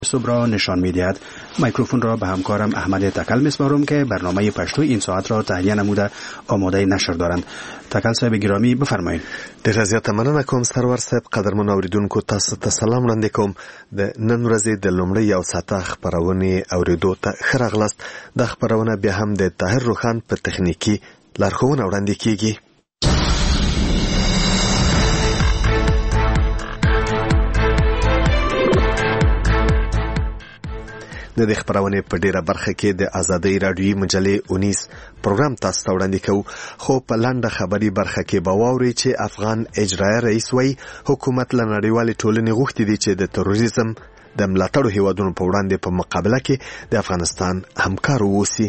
صبح را نشان می‌دهد. میکروفون را به همکارم احمد تکل می‌سپارم که برنامه پشتو این ساعت را تهیه نموده آماده نشر دارند. تکل صاحب گرامی بفرمایید. ډېر زیات مننه کوم سرور صاحب. قدرمن اوریدونکو تاسو ته سلام وړاندې کوم. د نن ورځې د لومړۍ یو ساعته خبرونې اوریدو ته ښه راغلاست. د خبرونه بیا هم د طاهر روخان په تخنیکي لارښوونه وړاندې کیږي. د دې خبرونې په ډیره برخه کې د آزادۍ رادیویي مجلې 19 پروګرام تاسو ته وړاندې کوو، خو په لنډه خبري برخه کې به واورئ چې افغان اجرایه رئیس وایي حکومت له نړیوالې ټولنې غوښتي دي چې د تروریزم د ملاتړو هیوادونو په وړاندې په مقابله کې د افغانستان همکار واوسي.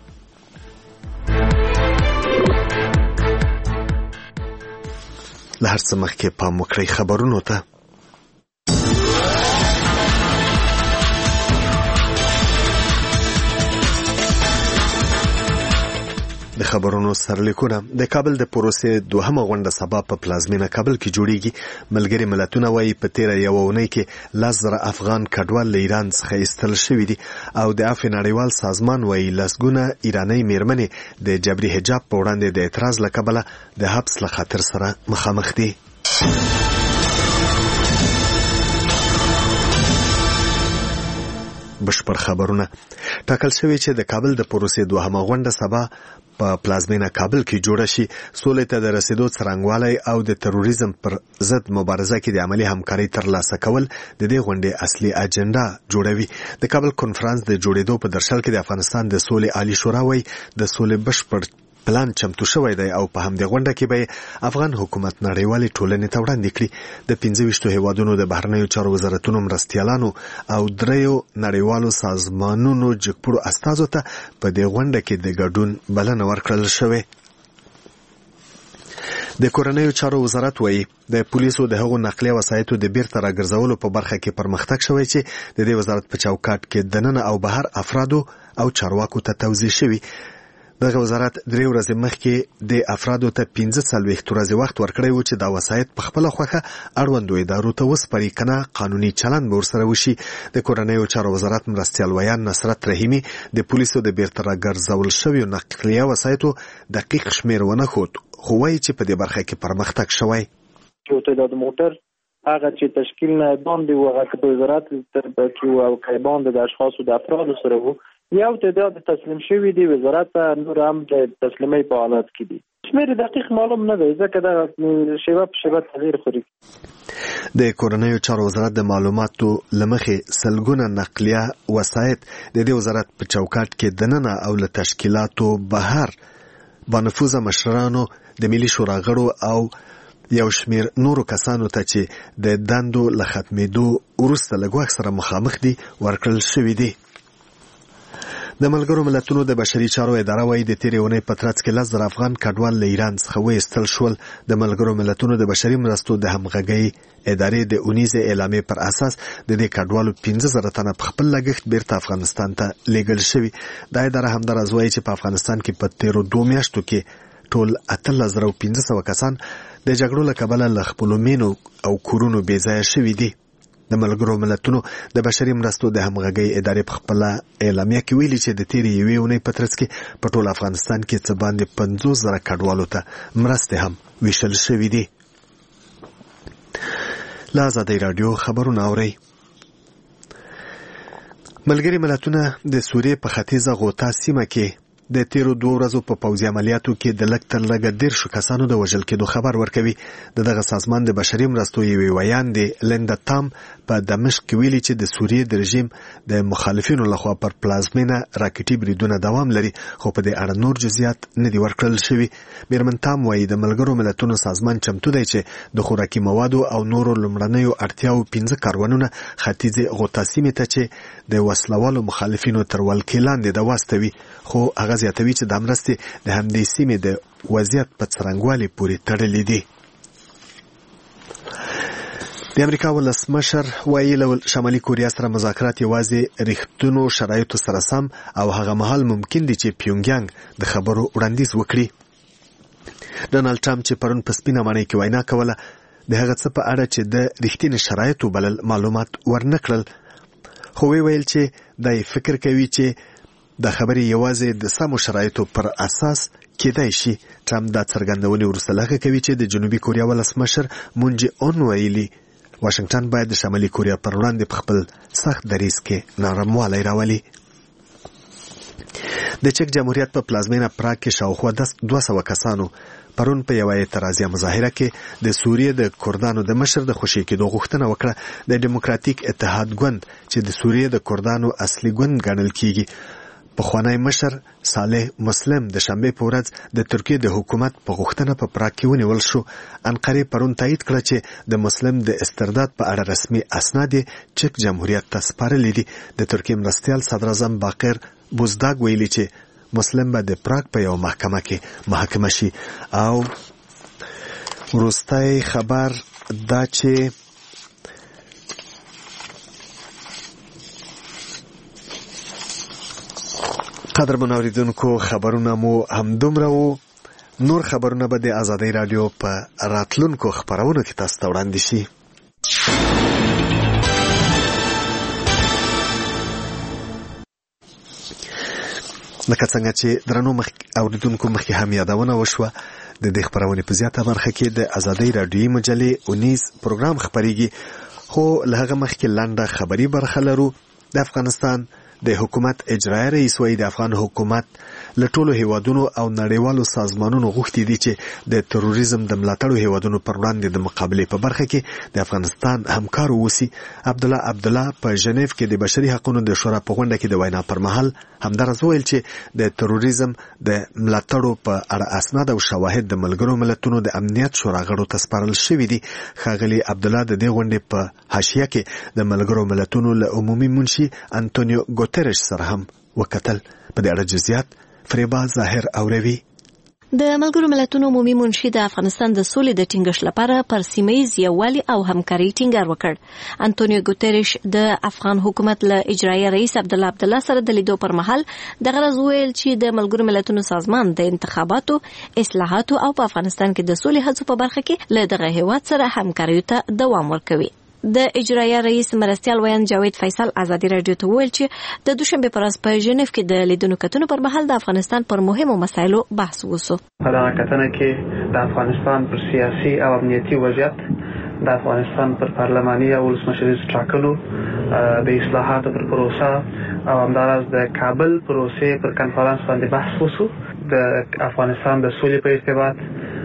له هر څه مخکې پام وکړئ خبرونو ته. د خبرونو سرلیکونه. د کابل د پروسې دوهمه غونډه سبا په پلازمینه کابل کې جوړیږي. ملګري ملتونه وايي په تیره یوه اونۍ کې 10,000 افغان کډوال له ایران څخه ایستل شوي دي او د عفو نړیوال سازمان وايي لسګونه ایرانۍ میرمنې د جبري حجاب په وړاندې د اعتراض له کبله د حبس له خطر سره مخامخ دي. بشپړ خبرونه. ټاکل شوی چې د کابل د پروسې دوهمه غونډه سبا په پلازمینه کابل کې جوړه شي. سولې ته د رسیدو څرنګوالی او د تروریزم پر ضد مبارزه کې د عملی همکارۍ ترلاسه کول د دې غونډې اصلي اجنډا جوړوي. د کابل کنفرانس د جوړېدو په درشل کې د افغانستان د سولې عالی شورا وايي د سولې بشپړ پلان چمتو شوی دی او په همدې غونډه کې به افغان حکومت نړیوالې ټولنې ته وړاندې کړي. د 25 هیوادونو د بهرنیو چارو وزارتونو مرستیالانو او 3 نړیوالو سازمانونو جګپوړو استازو ته په دې غونډه کې د ګډون بلنه ورکړل شوې. د کورنیو چارو وزارت وايي د پولیسو د هغو نقلیه وسایطو د بیرته راګرځولو په برخه کې پرمختګ شوی چې د دې وزارت په چوکاټ کې دننه او بهر افرادو او چارواکو ته توزیع شوی. دغه وزارت 3 ورځې مخکې د افرادو ته 45 ورځې وخت ورکړی و چې دا وسایط په خپله خوښه اړوندو ادارو ته وسپاري، کنه قانوني چلند به ورسره وشي. د کورنیو چارو وزارت مرستیال ویان نصرت رحیمي د پولیسو د بیرته راګرځول شویو نقلیه وسایطو دقیق شمیر ونه ښود، خو وایي چې په دې برخه کې پرمختګ شوی. چې تعداد موټر هغه چې تشکیل نه باندې و هغه په وزارت تر کې او کې باندې د اشخاصو د افرادو سره وو یو تعداد تسلیم شوی دی. وزارت نور هم د تسلیمۍ په حالت کې دي. شمیر دقیق معلوم نه دی ځکه دا شیبه په شیبه تغییر خوري. د کورنیو چارو وزارت د معلوماتو لمخې سلګونه نقلیه وسایط د دې وزارت په چوکاټ کې دننه او له تشکیلاتو بهر بانفوذه مشرانو د ملي شورا غړو او یو شمیر نورو کسانو ته چې د دندو له ختمېدو وروسته له ګواښ سره مخامخ دي ورکړل شوي دي. د ملګرو ملتونو د بشري چارو اداره وايي د تیرې اونۍ په ترڅ کې 10,000 افغان کډوال له ایران څخه وایستل شول. د ملګرو ملتونو د بشري مرستو د همغږۍ ادارې د 19 اعلامیې پر اساس د دې کډوالو 15,000 تنه په خپل لګښت بیرته افغانستان ته لیږل شوي. دا اداره همداراز وايي چې په افغانستان کې په تیرو 2 میاشتو کې ټول 18,500 کسان د جګړو له کبله له خپلو مینو او کورونو بې ځایه شوي دي. د ملګرو ملتونو د بشري مرستو د همغږۍ ادارې په خپل اعلامیه کې ویلي چې د تیرې یوې اونۍ په ترڅ کې په ټول افغانستان کې څه باندې 50,000 کډوالو ته مرستې هم ویشل شوي دي. له آزادۍ راډیو خبرونه اورئ. ملګري ملتونه د سوریې په ختیځه غوطه سیمه کې د تیرو 2 ورځو په پوځي عملیاتو کې د لږ تر لږه 10 کسانو د وژل کېدو خبر ورکوي. دغه سازمان د بشري مرستو یوې ویاندې لیندا تام په دمشق کې ویلي چې د سوریې د رژیم د مخالفینو لخوا پر پلازمینه راکټي بریدونه دوام لري، خو په دې اړه نور جزئیات نه دي ورکړل شوي. میرمن تام وایي د ملګرو ملتونو سازمان چمتو دی چې د خوراکي موادو او نورو لومړنیو اړتیاو 15 کاروانونه ختیځې غوطه سیمې ته چې د وسلوالو مخالفینو تر ولکې لاندې د واستوي، خو هغه زیاتوي چې د مرستې د همدې سیمې د وضعیت په څرنګوالي پورې تړلې دي. د امریکا ولسمشر وایي له شمالي کوریا سره مذاکرات یوازې رښتونو شرایطو سره سم او هغه مهال ممکن دي چې پیونګیانګ د خبرو وړاندیز وکړي. ډونالد ټرمپ چې پرون په سپینه ماڼۍ کې وینا کوله د هغه څه په اړه چې د رښتینې شرایطو بلل معلومات ورنکړل، خو ویل چې دای فکر کوي چې د خبرې یوازې د سمو شرایطو پر اساس کېدای شي. ټرمپ دا څرګندونې وروسته لغوه کوي چې د جنوبي کوریا ولسمشر مون جې اون ویلي واشنگټن باید د شمالي کوریا پر وړاندې په خپل سخت دریځ کې نرموالی راولي. د چک جمهوریت په پلازمینه پراګ کې شاوخوا 200 کسانو پرون په یوه اعتراضیه مظاهره کې د سوریې د کردانو د مشر د خوشي کېدو غوښتنه وکړه. د ډیموکراتیک اتحاد ګوند چې د سوریې د کردانو اصلي ګوند ګڼل کیږي پخوانی مشر صالح مسلم د شنبه په ورځ د ترکیې د حکومت په غوښتنه په پراګ کې ونیول شو. انقره پرون تایید کړه چې د مسلم د استرداد په اړه رسمي اسناد چک جمهوریت ته سپارلي دي. د ترکیې مرستیال صدر اعظم باقر بوزداګ ویلي چې مسلم به د پراګ په یو محکمه کې محاکمه شي. او وروستی خبر دا چې قدرمن اوریدونکو خبرونه مو همدومره وو. نور خبرونه به د آزادۍ رادیو په راتلونکو خبرونو کې تاسو ته وړاندې شي. لکه څنګه چې درنو اوریدونکو مخکې هم یادونه وشوه د دې خبرونې په زیاته برخه کې د آزادۍ رادیویي مجلې 19 پروګرام خبريږي. خو له هغه مخکې لنډه خبري برخه لرو. د افغانستان د حکومت اجرایي رئیس وایي د افغان حکومت له ټولو هیوادونو او نړیوالو سازمانونو غوښتي دي چې د تروریزم د ملاتړو هیوادونو پر وړاندې د مقابلې په برخه کې د افغانستان همکار اوسي. عبدالله په ژنیف کې د بشري حقوقو د شورا په غونډه کې د وینا پر مهال همدارس ویل چې د تروریزم د ملاتړو په اړه اسناد او شواهد د ملګرو ملتونو د امنیت شورا غړو ته سپارل شوي دي. ښاغلي عبدالله د دې غونډې په حاشیه کې د ملګرو ملتونو له عمومي منشي انټونیو ګوتریش سره هم وکتل. په دې اړه جزئیات فریبا ظاهر اوروي. د ملګرو ملتونو عمومي منشي د افغانستان د سولې د ټینګښت لپاره پر سیمه‌ییز یووالي او همکارۍ ټینګار وکړ. انټونیو ګوتریش د افغان حکومت له اجرایي رئیس عبدالله سره د لیدو پر مهال د غرض ویل چې د ملګرو ملتونو سازمان د انتخاباتو اصلاحاتو او په افغانستان کې د سولې هڅو په برخه کې له دغه هیواد سره همکارۍ ته دوام ورکوي. د اجرایي رئیس مرستیال ویان جاوید فیصل آزادي رادیو ته ویل چې د دوشنبه پر ورځ په ژنیف کې د لیدونکو کتنو پر مهال د افغانستان پر مهمو مسایلو بحث وشو. په دغه کتنه کې د افغانستان پر سیاسي او امنیتي وضعیت، د افغانستان پر پارلماني او ولسمشریز ټاکنو، د اصلاحاتو پر پروسه او همداراز د کابل پروسې پر کنفرانس باندې بحث وشو. د افغانستان د سولې په ارتباط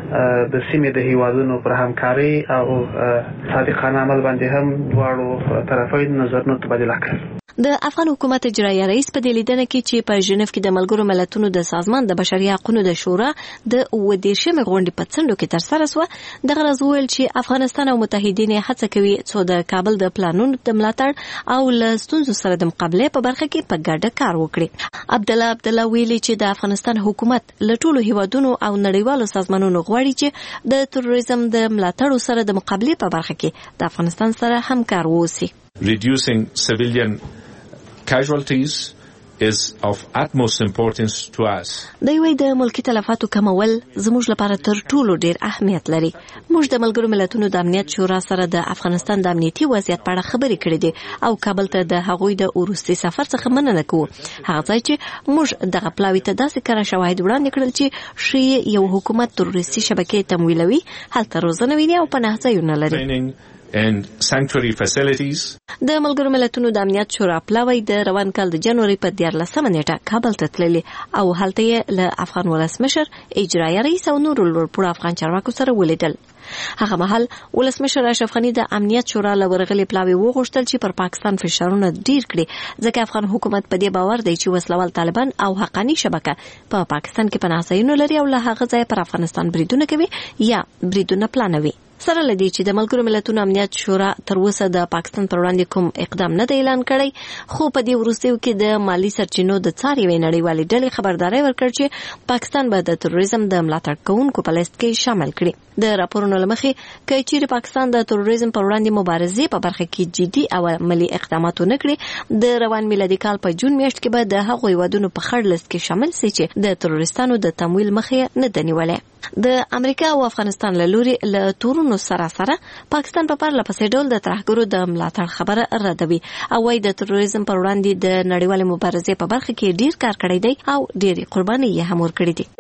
د سیمې د هیوادونو پر همکاري او صادقانه عمل باندې هم دواړو طرفین نظرونه تبادله کړل. د افغان حکومت اجرایي رئیس په دې لیدنه کې چې په ژنیف کې د ملګرو ملتونو د سازمان د بشري حقوقو د شورا د 19مې غونډې په څنډو کې ترسره شوه. دغه راز ویل چې افغانستان او متحدین هڅه کوي چې د کابل د پلانونو د ملاتړ او له ستونزو سره د مقابلې په برخه کې په ګډه کار وکړي. عبدالله ویلي چې د افغانستان حکومت له ټولو هیوادونو او نړیوالو سازمانونو غواړي چې د تروریزم د ملاتړ سره د مقابلې په برخه کې د افغانستان سره همکار ووسي. Reducing civilian casualties is of utmost importance to us. دوی د ملکی تلفاتو کمول زموږ لپاره تر ټولو ډیر اهمیت لري. موږ د ملګرو ملتونو د امنیت شورا سره د افغانستان د امنیتي وضعیت په اړه خبرې کړې دي او کابل ته د هغوی د وروستي سفر څخه مننه کوو. هغه ځای چې موږ دغه پلاوي ته داسې کار شواهد وړاندې کړل چې شی یو حکومت تروریستي شبکې تمویلوي، هلته روزنه ویني او پناه ځایونه لري. and sanctuary facilities. د ملګرو ملتونو د امنیت شورا پلاوی د روان کال د جنوري په 14 نیټه کابل ته تللی او هلته یې له افغان ولسمشر، اجرایي رئیس او نورو لوړپوړو افغان چارواکو سره ولیدل. هغه مهال ولسمشر اشرف غنی د امنیت شورا له ورغلي پلاوی وغوښتل چې پر پاکستان فشارونه ډیر کړي، ځکه افغان حکومت په دې باور دی چې وسلوال طالبان او حقانی شبکه په پاکستان کې پناه ځایونه لري او له هغه ځای پر افغانستان بریدونه کوي یا بریدونه پلانوي. سره لدی چې د ملګرو ملتونو امنیت شورا تر اوسه د پاکستان پر وړاندې کوم اقدام نه دی اعلان کړی، خو په دې وروستیو کې د مالی سرچینو د څاري نړیوالې ډلې خبرداري ورکړ چې پاکستان به د تروریزم د ملاتړ کوونکو په لیست کې شامل کړي. د راپورونو لمخې کې چې پاکستان د تروریزم پر وړاندې مبارزې په برخه کې جدي او عملی اقدامات نه کړي، د روان میلادي کال په جون میاشت کې به د هغوی ودونو په خړ لیست کې شامل شي چې د تروریستانو د تمویل مخه نه دنیولې. د امریکا او افغانستان له لوري له تورونو سره پاکستان په پرله پسې ډول د ترهګرو د ملاتړ خبره ردوي او وايي د تروریزم پر وړاندې د نړیوالې مبارزې په برخه کې ډیر کار کړی دی او ډېرې قربانۍ یې هم ورکړې دي.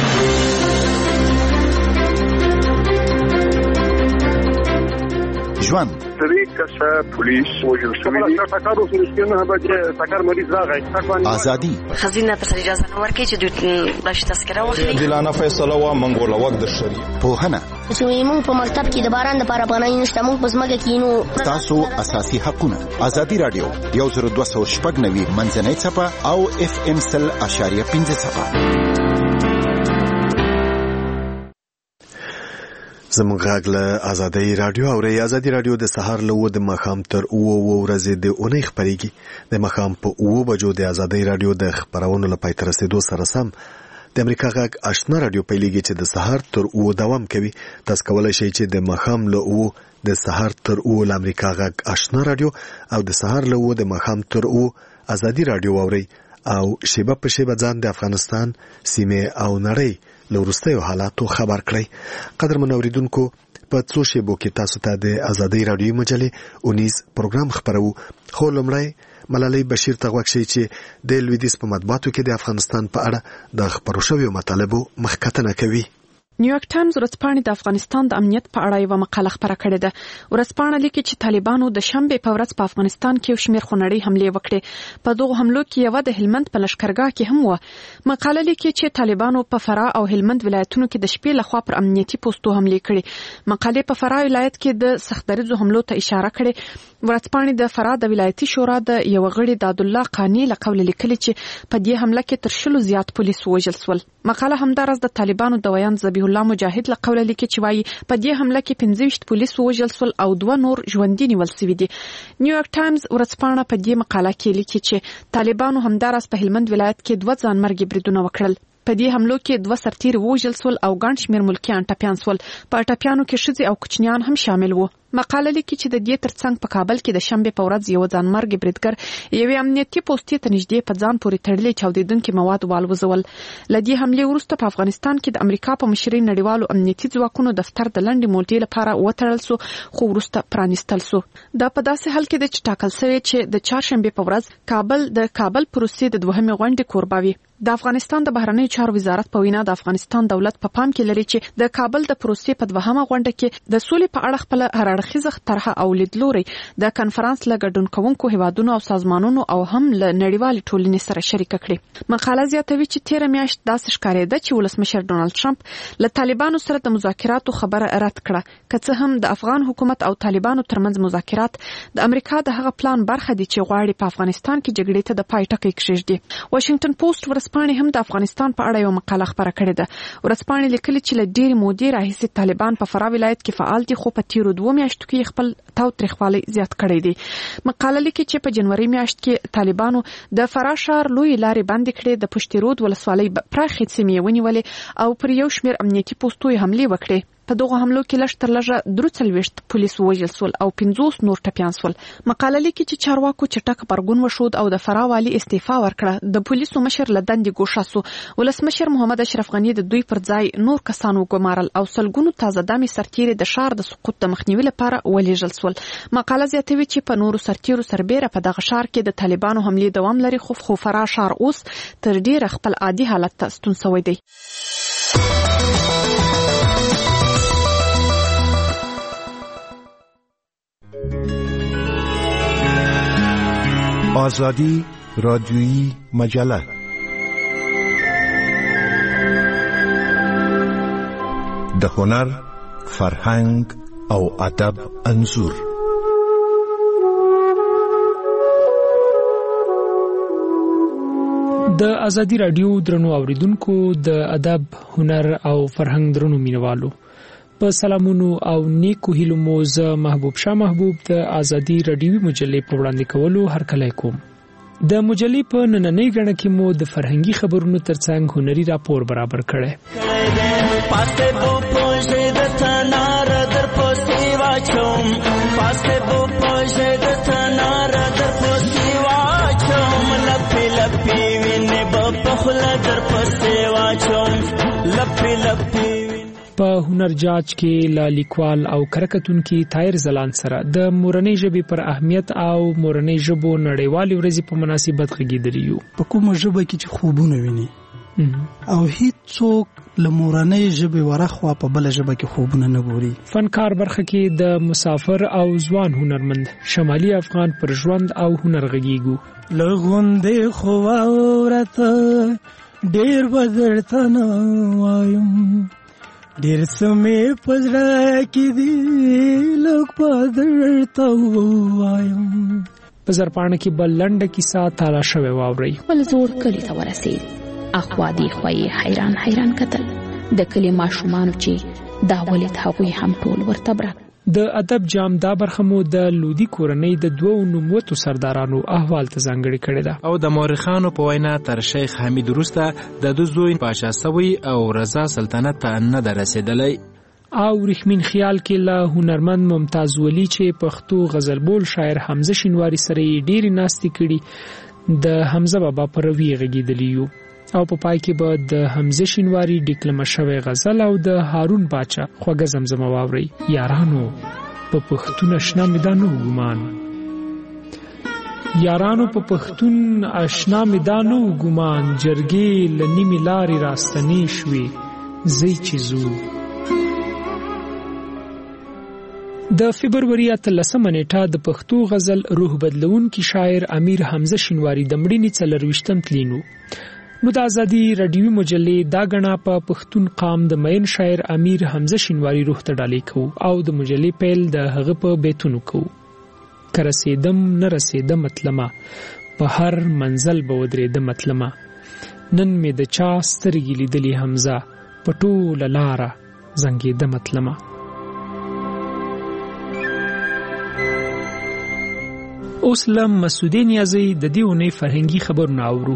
ژوند پولیس وجل شوی دی ټاکارو سره نه بچي ټاکار مریض راغی ازادي خزینه ته اجازه نه ورکړي چې د بشي تذکره واخلي دلانه فیصله وا منګول وخت د شری پوهنه چې موږ په مکتب کې د باران د لپاره باندې نشته موږ په ځمکه کې نو تاسو اساسي حقونه ازادي رادیو 102.9 منځنۍ صفه او FM 100.5 صفه زموږ غږ له ازادي رادیو او ازادي رادیو د سهار له و د مخام تر او ورځې د اونۍ خبريږي د مخام په 9 بجو د ازادي رادیو د خبرونو لپاره تر رسیدو سره سم د امریکا غږ آشنا رادیو پیلېږي چې د سهار تر او دوام کوي. تاسو کولای شئ چې د مخام له او د سهار تر او د امریکا غږ آشنا رادیو او د سهار له او د مخام تر او ازادي رادیو اوري او شیبه په شیبه ځان د افغانستان سیمه او نړۍ لورستیو حالاتو خبر کړئ. قدر منوریدونکو په څو شیبو کې تاسو ته د ازادي رادیو مجلې اونیز پروګرام خبرو. خو لمړی ملالۍ بشیر ته غوښتي چې د لویدیس په مطبوعاتو کې د افغانستان په اړه د خبرو شویو مطالبو مخکتنه کوي. نیویارک ټایمز ورځپاڼې د افغانستان د امنیت په اړه یو مقاله خبره کړې ده. ورځپاڼه لیکي چې طالبانو د شنبه په ورځ په افغانستان کې یو شمېر خونړۍ حملې وکړې. په دغه حملو کې یو د هلمند په لشکرګاه کې هم و. مقاله لیکي چې طالبانو په فراه او هلمند ولایتونو کې د شپې لخوا پر امنیتي پوسټو حملې کړې. مقالې په فراه ولایت کې د سختدریزو حملو ته اشاره کړې. ورځپاڼې د فراه د ولایتي شورا د یو غړي د عبد الله قانی له قول لیکلي چې په دې حمله کې تر 100 زیات پولیس وژل شول. مقاله همدارس د طالبانو د ویان ذبیح الله مجاهد له قول لیکي چې وايي په دې حمله کې 25 پولیس وژل شول او 2 نور ژوندي نیول شوي دي. نیویارک ټایمز ورځپاڼه په دې مقاله کې لیکي چې طالبانو همدارس په هلمند ولایت کې 2 ځانمرګي بریدونه وکړل. په دې حملو کې 2 سرتیر وژل شول او ګڼ شمېر ملکیان ټپیان شول. په ټپیانو کې ښځې او کوچنیان هم شامل وو. مقاله لیکي چې د دې ترڅنګ په کابل کې د شنبه په ورځ یو ځانمرګي بریدګر یوې امنیتي پوسټې ته نږدې په ځان پورې تړلې چاودیدونکي مواد والوزول. لدې حملې وروسته په افغانستان کې د امریکا په مشرۍ نړیوالو امنیتي ځواکونو دفتر د لنډې مودې لپاره وتړل شو خو وروسته پرانیستل شو. دا په داسې حال کې د ټاکل شوی چې د چهارشنبه په ورځ د کابل پروسې د دوهمې غونډې کورباوي. د افغانستان د بهرنیو چارو وزارت په وینا د افغانستان دولت په پام کې لري چې د کابل د پروسې په دوهمه غونډه کې د سولې په اړه خپل هرړخیزه طرحه او لیدلوري د کانفرنس له ګډون کوونکو هیوادونو او سازمانونو او هم له نړیوالې ټولنې سره شریک کړي. مقاله زیاتوي چې 13 میاشت داسې ښکارېده چې ولسمشر ډونالد ټرمپ له طالبانو سره د مذاکراتو خبره رد کړه. که څه هم د افغان حکومت او طالبانو ترمنځ مذاکرات د امریکا د هغه پلان برخه دي چې غواړي په افغانستان کې جګړې ته د پای ټکی کېږدي. واشنگټن پوسټ ورځپاڼې هم د افغانستان په اړه یو مقاله خبره کړې ده. ورځپاڼې لیکلي چې له ډېرې مودې راهیسې طالبان په فراه ولایت کې فعال دي خو په تیرو 2 میاشتو کې خپل تاوتریخوالی زیات کړی دی. مقاله لیکي چې په جنوري میاشت کې طالبانو د فراه ښار لوی لارې بندې کړې، د پشت رود ولسوالۍ پراخې سیمې ونیولې او پر یو شمېر امنیتي پوسټو حملې وکړې. په دغه حملو کې لږ تر لږه 43 پولیس وژل شول او 50 نور ټپیان شول. مقاله لیکي چې چارواکو چټک غبرګون وښود او د فراه والي استعفا ورکړه. د پولیسو مشر له دندې ګوښه شو. ولسمشر محمد اشرف غنی د دوی پر ځای نور کسان وګمارل او سلګونو تازه دمي سرتیري د ښار د سقوط د مخنیوي لپاره ولېږل شول. مقاله زیاتوي چې په نورو سرتیرو سربېره په دغه ښار کې د طالبانو حملې دوام لري خو فراه ښار اوس تر ډیره خپل عادي حالت ته ستون شوی دی. آزادی رادیویی مجله د هنر، فرهنګ او ادب انځور. د آزادی رادیو درنو اوریدونکو، د ادب، هنر او فرهنګ درنو مینوالو، په سلامونو او نیکو هیلو مو زه محبوب شاه محبوب د آزادی رادیوي مجلې په وړاندې کولو هرکلی کوم. د مجلې په نننۍ غړنه کې مو د فرهنګي خبرونو ترڅنګ هنري راپور برابر کړی. پاسته بو پوجې د تنار در پوسی واچوم، پاسته بو پوجې د تنار در پوسی واچوم، لپی لپی وینې په خله در پوسی واچوم، لپی لپی په هنر جاج کې لا لیکوال او کرکټونکو طاهر زلان سره د مورنۍ ژبې پر اهمیت او مورنۍ ژبو نړیوالې ورځې په مناسبت غږیدلی یو. په کومه ژبه کې چې خوبونه ویني او هیڅوک له مورنۍ ژبې ورخوا په بل ژبه کې خوبونه نه ګوري. فنکار برخه کې د مسافر او ځوان هنرمند شمالي افغان پر ژوند او هنر غږیږو. لغوندې خو ورته ډیر بدرته نه وایم، ډیر سمې پزړه کې دی لږ بدرته وایم. په زرپاڼه کې بل لنډه کیسه تالا شوې واوري. خپل زوړ کلی ته ورسېد. اخوا دی خوای حیران حیران کتل د کلی ماشومان چې دا ولید هغوی هم ټول ورته برک. د ادب جام دا برخه مو د لودي کورنۍ د دوو نوموتو سردارانو احوال ته ځانګړې کړې ده. او د مورخانو په وینا تر شیخ حمید وروسته د دوی زوی پاشا سوی او رضا سلطنت ته نه ده رسېدلی. او رحمین خیال کې له هنرمند ممتاز ولی چې پښتو غزل بول شاعر حمزه شینواری سره ډېری ناستې کړي د حمزه بابا پر روی غږیدلی یو. او په پای کې به د حمزه شینواری ډیکلمه شوی غزل او د هارون باچا خوږه زمزمه واوري. یارانو په پښتون آشنا میدانو ګمان، یارانو په پښتون آشنا میدانو ګمان، جرګې لنیمی لاري راستنې شوي زی چیزو. د فبرवरी 13 نیټه د پښتو غزل روح بدلونکي شاعر امیر حمزه شینواری د مړینې 24 تلینو. نو د ازادي رادیوي مجلې دا غنا په پښتون قام د مین شاعر امیر حمزه شینواری روح ته ډالې کو او د مجلې پیل د هغه په بیتونو کو. کرسیدم نه رسیدم مطلما په هر منزل به ودرېدم مطلما، نن مې د چا سترګې لیدلې حمزه په ټوله لاره زنګېدم مطلما. اوس لم مسعودی نیازی د دې اونۍ فرهنګي خبرونه اورو.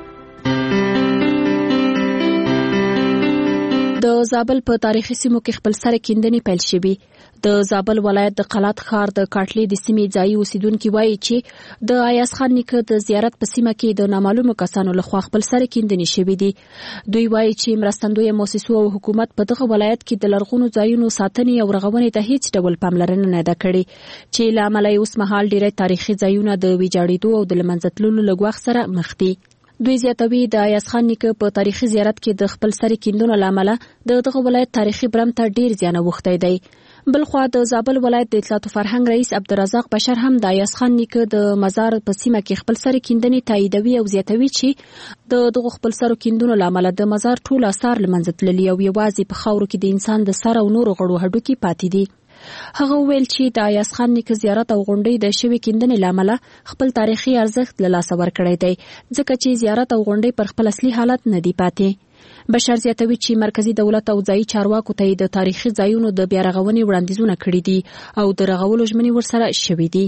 د زابل په تاریخي سیمو کې خپل سره کیندنې پیل شوي. د زابل ولایت د قلات ښار د کاټلې د سیمې ځایي اوسیدونکي وایي چې د ایاز خان نیکه د زیارت په سیمه کې د نامعلومو کسانو لخوا خپل سره کیندنې شوي دي. دوی وایي چې مرستندویه مؤسسو او حکومت په دغه ولایت کې د لرغونو ځایونو ساتنې او رغونې ته هیڅ ډول پاملرنه نه ده کړې، چې له امله اوس مهال ډېری تاریخي ځایونه د ویجاړېدو او د له منځه تللو له ګواښ سره مخ دي. دوی زیاتوي د ایاز خان نیکه په تاریخي زیارت کې د خپل سری کیندونو لامل د دغه ولایت تاریخي برم ته ډیر زیان اوښتی دی. بلخوا د زابل ولایت د اطلاعات او فرهنګ رئیس عبدالرزاق بشر هم د ایاز خان نیکه د مزار په سیمه کې خپل سری کیندنې تاییدوي او زیاتوي چې د دغه خپل سرو کیندونو لامل د مزار ټول آثار له منځه تللي او یوازې په خاورو کې د انسان د سر او نورو غړو هډوکي پاتې دي. هغه ویل چې د ایاز خان نیکه زیارت او غونډې د شوي کیندنې لامل خپل تاریخي ارزښت له لاسه ورکړی دی، ځکه چې زیارت او غونډې پر خپل اصلي حالت نه دی پاتې. بشر زیاتوي چې مرکزی دولت او ځایي چارواکو ته د تاریخي ځایونو د بیا رغونې وړاندیزونه کړي دي او د رغولو ژمنې ورسره شوي دي.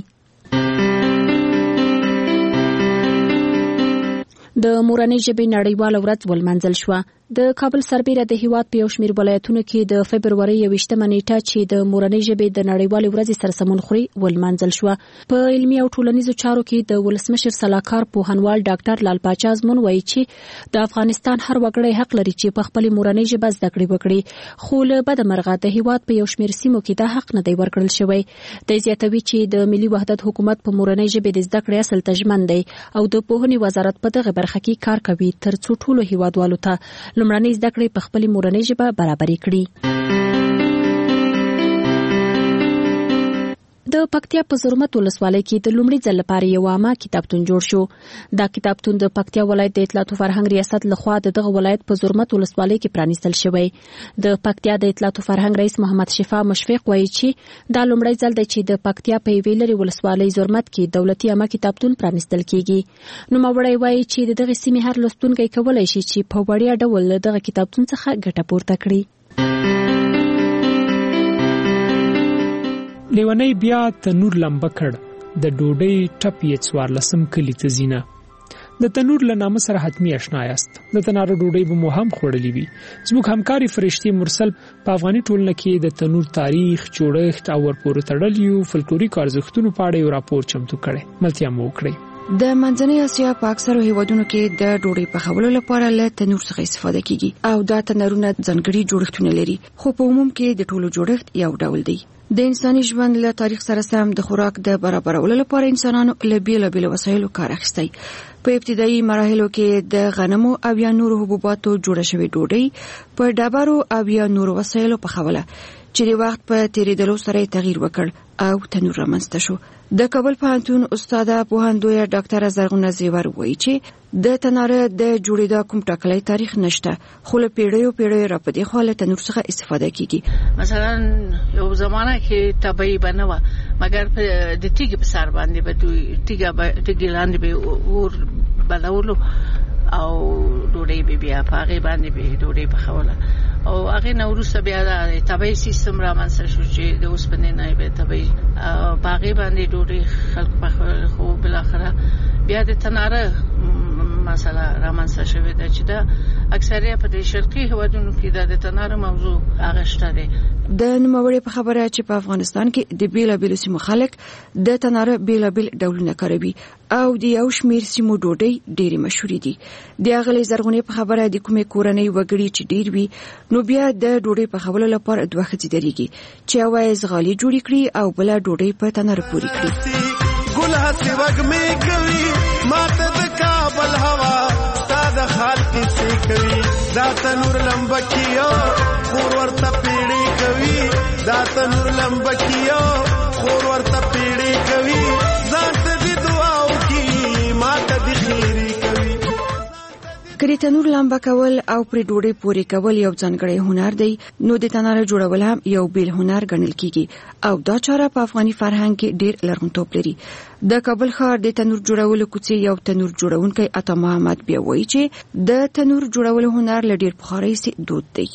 د مورنۍ ژبې نړیواله ورځ ولمانځل شوه. د کابل سربېره د هیواد په یو شمېر ولایتونو کې د فبرवरी 21 نیټه چې د مورنۍ ژبې د نړیوالې ورځې سره سمون خوري ولمانځل شوه. په علمي او ټولنیزو چارو کې د ولسمشر سلاکار پوهنوال ډاکټر لال پاچا ازمون وایي چې د افغانستان هر وګړی حق لري چې په خپل مورنۍ ژبه زده کړې وکړي، خو له بده مرغه د هیواد په یو شمېر سیمو کې دا حق نه دی ورکړل شوی. د زیاتوي چې د ملي وحدت حکومت په مورنۍ ژبې د زده کړې اصل ته ژمن دی او د پوهنې وزارت په دغه برخه کې کار کوي ترڅو ټولو هیوادوالو ته لومړنۍ زده کړې په خپل مورنۍ ژبه برابرې کړي. د پکتیا په زرمت ولسوالۍ کې د لومړي ځل لپاره یو عامه کتابتون جوړ شو. دا کتابتون د پکتیا ولایت د اطلاعات او فرهنګ ریاست لخوا دغه ولایت په زرمت ولسوالۍ کې پرانیستل شوی. د پکتیا د اطلاعات او فرهنګ رئیس محمد شفا مشفق وایي چې دا لومړی ځل دی چې د پکتیا په یوې لرې ولسوالۍ زرمت کې دولتي عامه کتابتون پرانیستل کیږي. نوموړی وایي چې دغه سیمې هر لوستونکی کولای شي چې په وړیا ډول دغه کتابتون څخه ګټه پورته کړي. لیونی بیا تنور لمبه کړ د ډوډۍ ټپ یې 14 کلی ته زینه. د تنور له نامه سره حتمی آشنا یاست. د تنار ډوډۍ به مو هم خوړلې وي. زموږ همکاري فرشتي مرسل په افغاني ټولنه کې د تنور تاریخ، جوړښت او ورپورې تړلیو فلکلوریک ارزښتونو په اړه یو راپور چمتو کړی. ملتیا مو وکړئ. د منځنۍ اسیا په اکثرو هیوادونو کې د ډوډۍ پخولو لپاره له تنور څخه استفاده کیږي او دا تنورونه ځانګړي جوړښتونه لري، خو په عموم کې د ټولو جوړښت یو ډول دی. د انساني ژوند له تاریخ سره سم د خوراک د برابرولو لپاره انسانانو له بیلابیلو وسایلو کار اخیستی. په ابتدایي مراحلو کې د غنمو او یا نورو حبوباتو جوړه شوې ډوډۍ په ډبرو او یا نورو وسایلو پخوله چې د وخت په تیریدلو سره تغییر وکړ او تنور رامنځته شو. د کابل پوهنتون استاده پوهندویه ډاکټره زرغونه زیور وایي چې د تناره د جوړېدا کوم ټاکلی تاریخ نشته، خو له پیړیو را پدې خو له تنور څخه استفاده کیږي. مثلا یو زمانہ کې طبيعي بنوه، مګر د تیګ په سر باندې به تیګ لاندې به اور بلولو او ډوډۍ به بیا په هغه باندې به ډوډۍ پخوله او هغه نوروسه بیا د طبيعي سیستم رامنځته شو چې د اوسپنې نه به طبيعي په هغه باندې ډوډۍ خلک پخول، خو بل اخره بیا د تناره مسله رامنځته شوې ده چې دا اکثریت په شرقي هیوادونو کې د تناره موضوع هغه شته ده. د نوموړي په خبره چې په افغانستان کې د بیلابیلو سیمو خلک د تناره بیلابیل ډولونه کاروي او د یو شمیر سیمو ډوډۍ ډېری مشهورې دي. د اغلې زرغونې په خبره د کومې کورنۍ وګړي چې ډېر وي نو بیا د ډوډۍ په خولو لپاره دوه ښځې درېږي چې یوه یې زغالي جوړې کړي او بله ډوډۍ په تناره پورې کړي. ګل هسې وږمې کوي ماته د کابل هوا ستا د خال کیسې کوي، دا تنور لمبه کیو خور ورته پیړې کوي، دا تنور لمبه کیو خور ورته پیړې کوي، ځان ته دې دعا وکړي ماته دې خیرې کوي. کله تنور لمبه کول او پر ډوډۍ پورې کول یو ځانګړی هنر دی، نو د تناره جوړول هم یو بیل هنر ګڼل کیږي او دا چاره په افغاني فرهنګ کې ډېر لرغونتوب لري. د کابل ښار د تنور جوړولو کوڅې یو تنور جوړونکی عطا محمد بیا وایي چې د تنور جوړولو هنر له ډېر پخواني سي دود دی.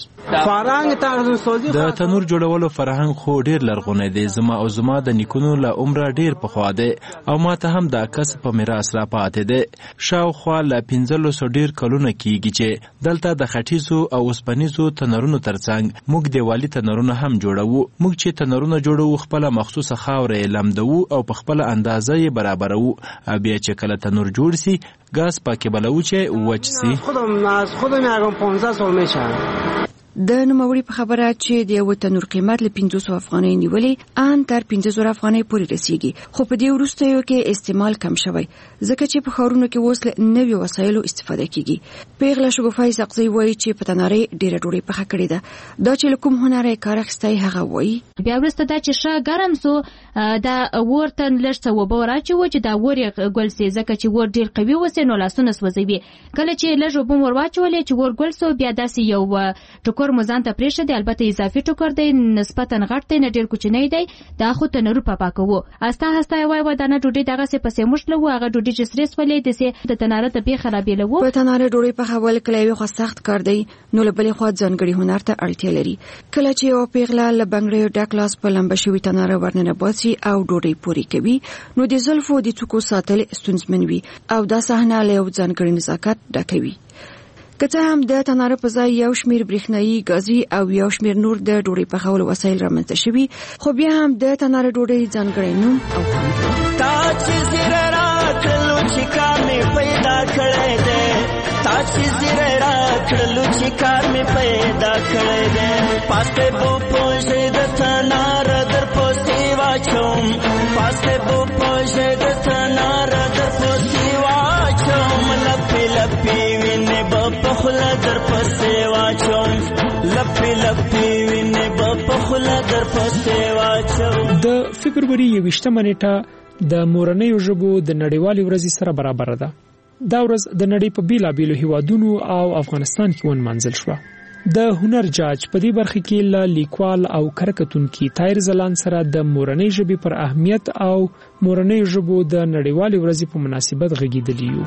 د تنور جوړولو فرهنګ خو ډېر لرغونی دی، زما د نیکونو له عمره ډېر پخوا دی او ماته هم دا کس په میراث را پاتې دی. شاوخوا له 1500 ډېر کلونه کیږي چې دلته د خټیزو او اوسپنیزو تنورونو ترڅنګ موږ دیوالي تنورونه هم جوړوو. موږ چې تنورونه جوړوو خپل مخصوصه خاوره لمدوو او په خپل اندازه یې برابروو، بیا چې کله تنور جوړ سي ګاز پاکې بلوو چې وچ سي. خودم میگم 15 سال میشه. د نوموړي په خبره چې د یو تنور قیمت له 500 افغانۍ نیولې ان تر 1500 افغانۍ پورې رسیږي، خو په دې وروستیو کې استعمال کم شوی ځکه چې په ښارونو کې اوس له نویو وسایلو استفاده کیږي. پیغله شګوفای سقزی وایي چې په تناره ډیره ډوډۍ پخه کړې ده. دا چې له کوم هنره کار اخیستی هغه وایي بیا وروسته دا چې ښه ګرم سو دا ورته لږ څه اوبه وراچوو چې دا ور یې ګل سي، ځکه چې ور ډیر قوي وسي نو لاسونه سوځوي. کله چې لږ اوبه ور واچولې چې ور ګل سو بیا داسې یو ټوکر مزان ته پرېښه دی، البته اضافي ټوکر دی، نسبتا غټ دی، نه ډیر کوچنی دی. دا خو تنور پاکوو استا هستا وای دانه ډوډۍ دغه څه پسې مشلو هغه ډوډۍ چې سرې سولې د تناره ته به خرابېلو. په تناره ډوډۍ په حواله کله خو سخت کار دی، نو له بلې خوا ځانګړي هنر ته اړتیا لري. کله چې یو پیغله له بنګړیو ډک لاس په لمبه شوي تناره ورننه باسي او ډوډۍ پورې کوي نو د زلفو د څوکو ساتل ستونزمن وي او دا صحنه له یو ځانګړي نزاکت ډکوي. که څه هم د تناره په ځای یو شمیر برېښنایي ګازي او یو شمیر نور د ډوډۍ پخولو وسایل رامنځته شوي، خو بیا هم د تناره ډوډۍ ځانګړی نوم او خوند لري. تا چې زیره راکړلو چې کار مې پیدا کړی دی، تا چې زیره راکړلو چې کار مې پیدا کړی دی، پاسې بو پوژې د تناره در پسې واچوم، پاسې بو پوژې د تناره در پسې واچوم، لپې لپې وینې به په خوله در پسې واچوم، لپې لپې وینې به په خوله در پسې واچوم. د فبروري 21 نیټه د مورنیو ژبو د نړیوالې ورځې سره برابر ده. دا ورځ د نړۍ په بیلابیلو هیوادونو او افغانستان کې ونمانځل شوه. د هنر جاج په دې برخه کې له لیکوال او کارکتونکي طاهر زلان سره د مورنۍ ژبې پر اهمیت او مورنیو ژبو د نړیوالې ورځې په مناسبت غږیدلی یو.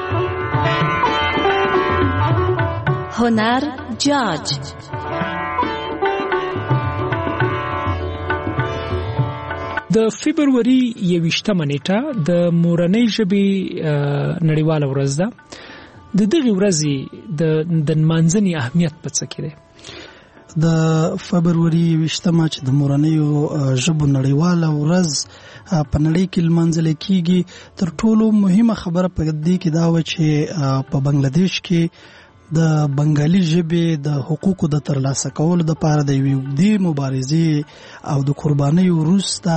هنر جاج د فبروري 21 نیټه د مورنۍ ژبې نړیواله ورځ ده. د دغه ورځې د منځني اهمیت په څه کې ده؟ د فبروري 20 چې د مورنیو ژبو نړیواله ورځ په نړۍ کې لمانځل کیږي، تر ټولو مهمه خبره په دې کې دا و چې په بنگلاديش کې د بنگالي ژبې د حقوقو د ترلاسه کولو لپاره د یوې اوږدې مبارزې او د قربانۍ وروسته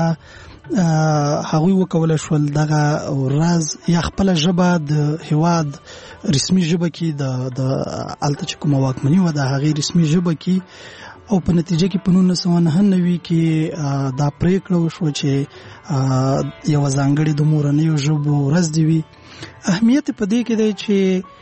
هغوی وکولای شول دغه ورځ یا خپل ژبه د هیواد رسمي ژبه کې د الته چې کومه واکمني و د هغې رسمي ژبه کې، او په نتیجه کې په 1999 کې دا پریکړه وشوه چې یو ځانګړې د مورنیو ژبو ورځ دی وي. اهمیت په دې کې دی چې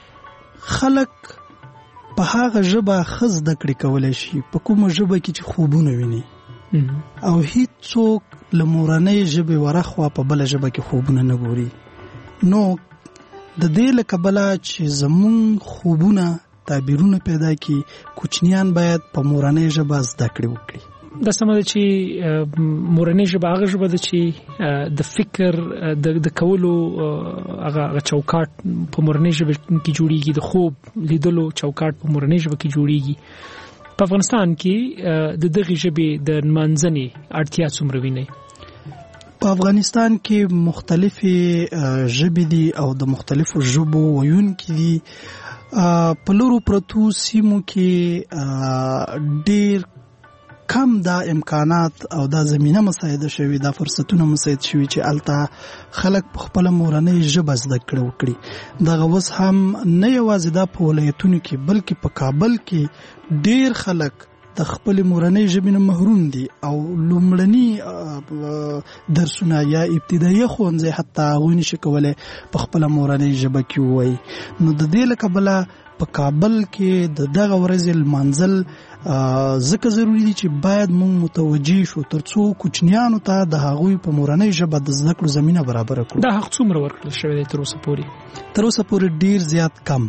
خلک په هغه ژبه ښه زده کړې کولی شي په کومه ژبه کې چې خوبونه ویني، او هیڅوک له مورنۍ ژبې ورخوا په بله ژبه کې خوبونه نه ګوري. نو د دې له کبله چې زمونږ خوبونه تعبیرونه پیدا کی، کوچنیان باید په مورنۍ ژبه زده کړې وکړي. دا سمه ده چې مورنۍ ژبه هغه ژبه ده چې د فکر د کولو هغه چوکاټ په مورنۍ ژبه کې جوړیږي، د خوب لیدلو چوکاټ په مورنۍ ژبه کې جوړیږي. په افغانستان کې د دغه ژبې د نمانځنې اړتیا څومره ویني؟ په افغانستان کې مختلفې ژبې دي او د مختلفو ژبو ویونکي دي. په لورو پرتو سیمو کې ډېر کم دا امکانات او دا زمینه مساعده شوي، دا فرصتونه مساعد شوي چې الته خلک په خپل مورنۍ ژبه زده کړه وکړي. دغه اوس هم نه یوازې دا په ولایتونو کې بلکې په کابل کې ډېر خلک د خپل مورنۍ ژبې نه محروم دي او لومړني درسونه یا ابتدایي ښوونځی حتی هغوی نشي کولی په خپل مورنۍ ژبه کې ووایي. نو د دې له کبله په کابل کې د دغه ورځې لمانځل ځکه ضروري دي چې باید موږ متوجه شو ترڅو کوچنیانو ته د هغوی په مورنۍ ژبه د زده کړو زمینه برابره کړو. دا حق څومره ورکړل شوی دی تر اوسه پورې؟ تر اوسه پورې ډیر زیات کم.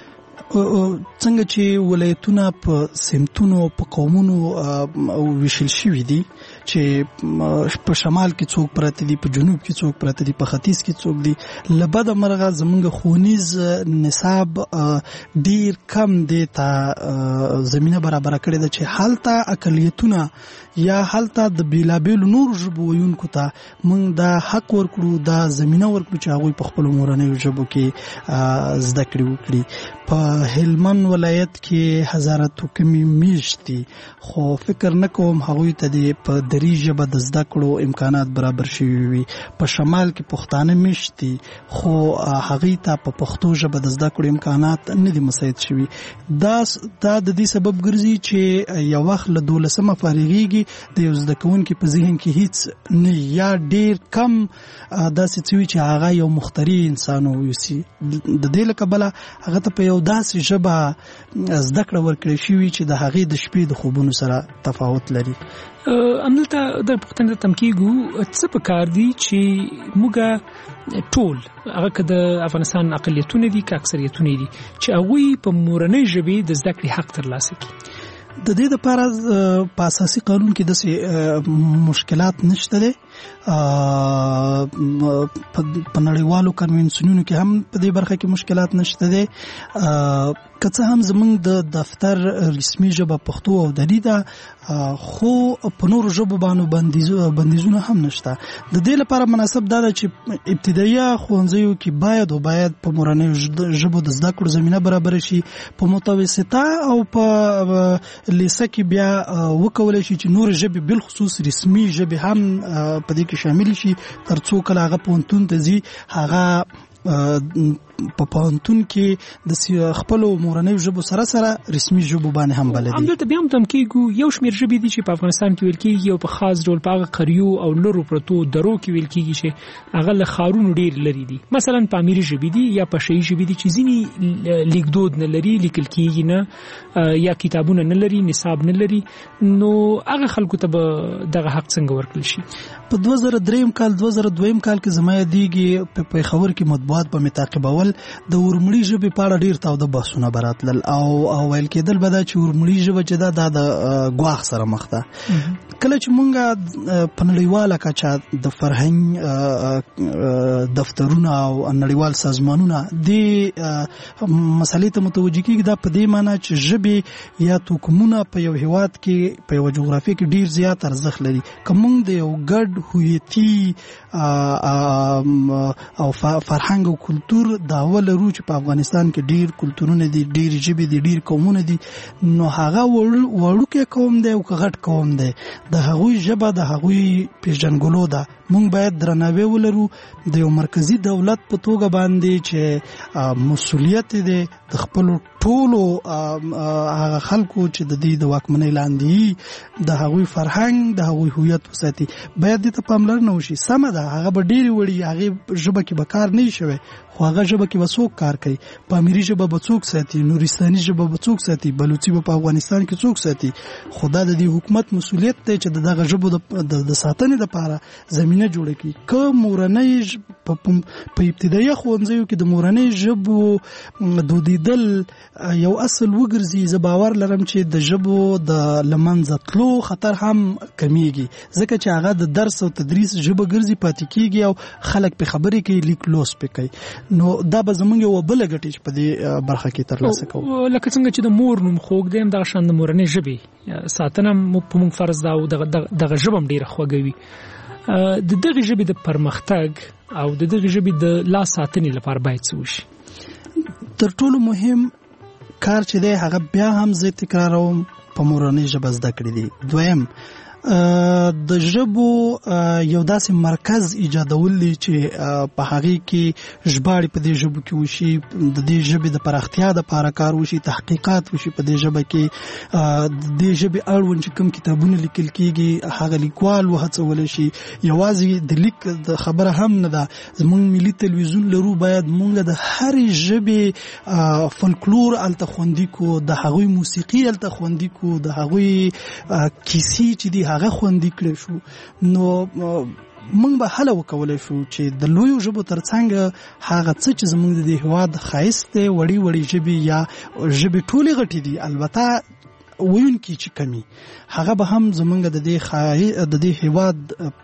څنګه چې ولایتونه په سمتونو په قومونو ویشل شوي دي چې په شمال کې څوک پراته دي، په جنوب کې څوک پراته دي، په ختیځ کې څوک دي، له بده مرغه زمونږ ښوونیز نصاب ډیر کم دی ته زمینه برابره کړې ده چې هلته اقلیتونه یا هلته د بیلابیلو نورو ژبو ویونکو ته موږ دا حق ورکړو، دا زمینه ورکړو چې هغوی په خپلو مورنیو ژبو کې زده کړې وکړي. په هلمند ولایت کې هزاره توکمي میشت دي، خو فکر نه کوم هغوی ته په دري ژبه د زده کړو امکانات برابر شوي وي. په شمال کې پښتانه میشت دي، خو هغوی ته په پښتو ژبه د زده کړو امکانات نه دي مساعد شوي. دا د دې سبب ګرځي چې یو وخت له 12مه فارغېږي، د یو زده کوونکي په ذهن کې هیڅ نه یا ډیر کم داسې څه وي چې هغه یو مخترع انسان ووسي. د دې له کبله هغه ته په یو داسې ژبه زده کړه ورکړې شوي چې د هغې د شپې د خوبونو سره تفاوت لري. همدلته د پوښتنې تم کېږو څه پکار دي چې موږ ټول هغه که د افغانستان اقلیتونه دي که اکثریتونه دي چې هغوی په مورنۍ ژبې د زده کړې حق ترلاسه کړي؟ د دې لپاره په اساسي قانون کې داسې مشکلات نشته دي. په نړیوالو کنوینسیونونو کې هم په دې برخه کې مشکلات نشته دي. که څه هم زمونږ د دفتر رسمي ژبه پښتو او دري ده، خو په نورو ژبو باندې بندیزونه هم نشته. د دې لپاره مناسب دا ده چې ابتدایي ښوونځیو کې باید په مورنیو ژبو د زده کړو زمینه برابر شي. په متوسطه او په لیسه کې بیا وکولای شي چې نور ژبې بالخصوص رسمي ژبې هم په دې کې شامل شي، ترڅو کله هغه پوهنتون ته ځي هغه په پوهنتون کې د خپل مورنیو ژبو سره رسمي ژبو باندې هم بلدي. همدلته بیا هم تم کېږو یو شمېر ژبې دي چې په افغانستان کې ویل کېږي او په خاص ډول په هغه قریو او لرو پرتو درو کې ویل کېږي چې هغه له ښارونو ډېر لرې دي. مثلا پامیري ژبې دي یا پشهیي ژبې دي چې ځینې لیکدود نه لري، لیکل کېږي نه، یا کتابونه نه لري، نصاب نه لري. نو هغه خلکو ته به دغه حق څنګه ورکړل شي؟ په 2002 کال کې زما یادېږي په پېښور کې مطبوعات به مې تعقیبول اول د ورمړي ژبې په اړه ډیر تاوده بحثونه براتلل او ویل کېدل به دا چې ورمړي ژبه چې دا د ګواښ سره مخ ده. کله چې مونږ په نړیواله کچه د فرهنګ دفترونه او نړیوال سازمانونه د مسلې ته متوجه کیږي، دا په دې معنی چې ژبې یا توکمونه په یو هیواد کې په یو جغرافیه کې ډیر زیات ارزښت لري. که مونږ د یو ګډ هویتي او فرهنګ او کلتور دا ولرو چې په افغانستان کې ډیر کلتورونه دي، ډیر ژبې دي، ډیر قومونه دي، نو هغه وړوکی قوم دی او که غټ قوم دی، د هغوی ژبه د هغوی پیژنګلو ده. مونږ باید درناوی ولرو د یو مرکزی دولت په توګه باندې چې مسؤلیت دی د خپل ټولو هغه خلکو چې د دې د واکمنۍ لاندې د هغوی فرهنګ د هغوی هویت وساتي. باید دې ته پاملرنه وشي. سمه ده هغه به ډېرې وړي هغې ژبه کې به کار نه شوی، خو هغه ژبه کې به څوک کار کوي؟ پامیري ژبه به څوک ساتي؟ نورستاني ژبه به څوک ساتي؟ بلوچي به په افغانستان کې څوک ساتي؟ خو دا د دې حکومت مسؤلیت دی چې دغه ژبو د ساتنې لپاره زمینه جوړه کړي. که مورنۍ په ابتدایي ښوونځیو کې د مورنۍ ژبو دودیدل یو اصل وګرځي، زه باور لرم چې د ژبو د له منځه تلو خطر هم کمیږي، ځکه چې هغه د درس او تدریس ژبه ګرځي پاتې کیږي او خلک په خبرې کې لیک لوس پې کوي. نو دا به زمونږ یو بله ګټې چې په دې برخه کې ترلاسه کوو. لکه څنګه چې د مور نوم خوږ دی، همدغه شان د مورنۍ ژبې ساتنه په موږ فرض ده او دغه ژبه هم ډېره خوږوي. د دغه ژبې د پرمختګ او د دغه ژبې د لا ساتنې لپاره باید څه وشي؟ تر ټولو مهم کار چې دی هغه بیا هم زه تکراروم په مورنۍ ژبه زده کړې دي. دویم د ژبو یو داسې مرکز ایجادول دي چې په هغې کې ژباړې په دې ژبو کې وشي، د دې ژبې د پراختیا دپاره کار وشي، تحقیقات وشي په دې ژبه کې، د دې ژبې اړوند چې کوم کتابونه لیکل کېږي هغه لیکوال وهڅولی شي. یوازې د لیک د خبره هم نه ده، زموږ ملي تلویزیون لرو، باید موږ د هرې ژبې فولکلور هلته خوندي کړو، د هغوی موسیقي هلته خوندي کړو، د هغوی کیسې چې دي هغه خوندي کړی شو. نو موږ به هله وکولی شو چې د لویو ژبو ترڅنګ هغه څه چې زموږ د دې هېواد ښایست دی، وړې وړې ژبې یا ژبې ټولې غټې دي، البته ویونکي چې کمی، هغه به هم زموږ د دې هېواد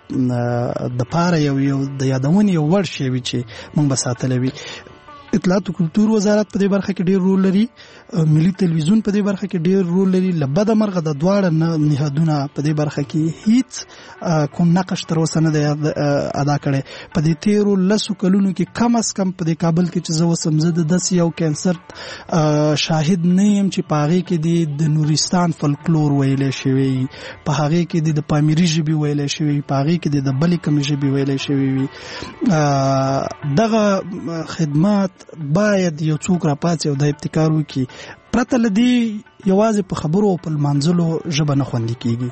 دپاره یو د یادونې یو وړ شی وي چې موږ به ساتلی وي. اطلاعات او کلتور وزارت په دې برخه کې ډېر رول لري، ملي تلویزیون په دې برخه کې ډېر رول لري. له بده مرغه د دواړه نهادونه په دې برخه کې هیڅ کوم نقش تر اوسه نه دی ادا کړی. په دې تیرو 10 کلونو کې کم از کم په دې کابل کې چې زه اوسم، زه د داسې یو کنسرت شاهد نه یم چې په هغې کې د نورستان فولکلور ویلی شوی، په هغې کې د پامیري ژبې ویلی شوی، په هغې کې د بلې کومې ژبې ویلی شوی وي. دغه خدمات باید یو څوک راپاڅي او د ابتکار وکړي. پرته له دې یوازې په خبرو او په لمانځلو ژبه نه خوندي کېږي.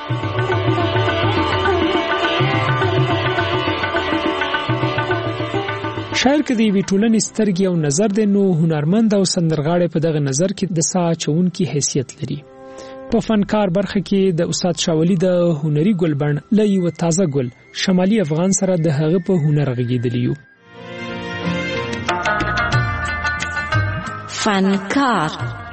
شاعر که د یوې ټولنې سترګې او نظر دی، نو هنرمند او سندرغاړی په دغه نظر کې د ساه اچوونکي حیثیت لري. په فنکار برخه کې د استاد شاولي د هنري ګلبڼ له یوه تازه ګل شمالي افغان سره د هغه په هنر غږېدلی یو. فنکار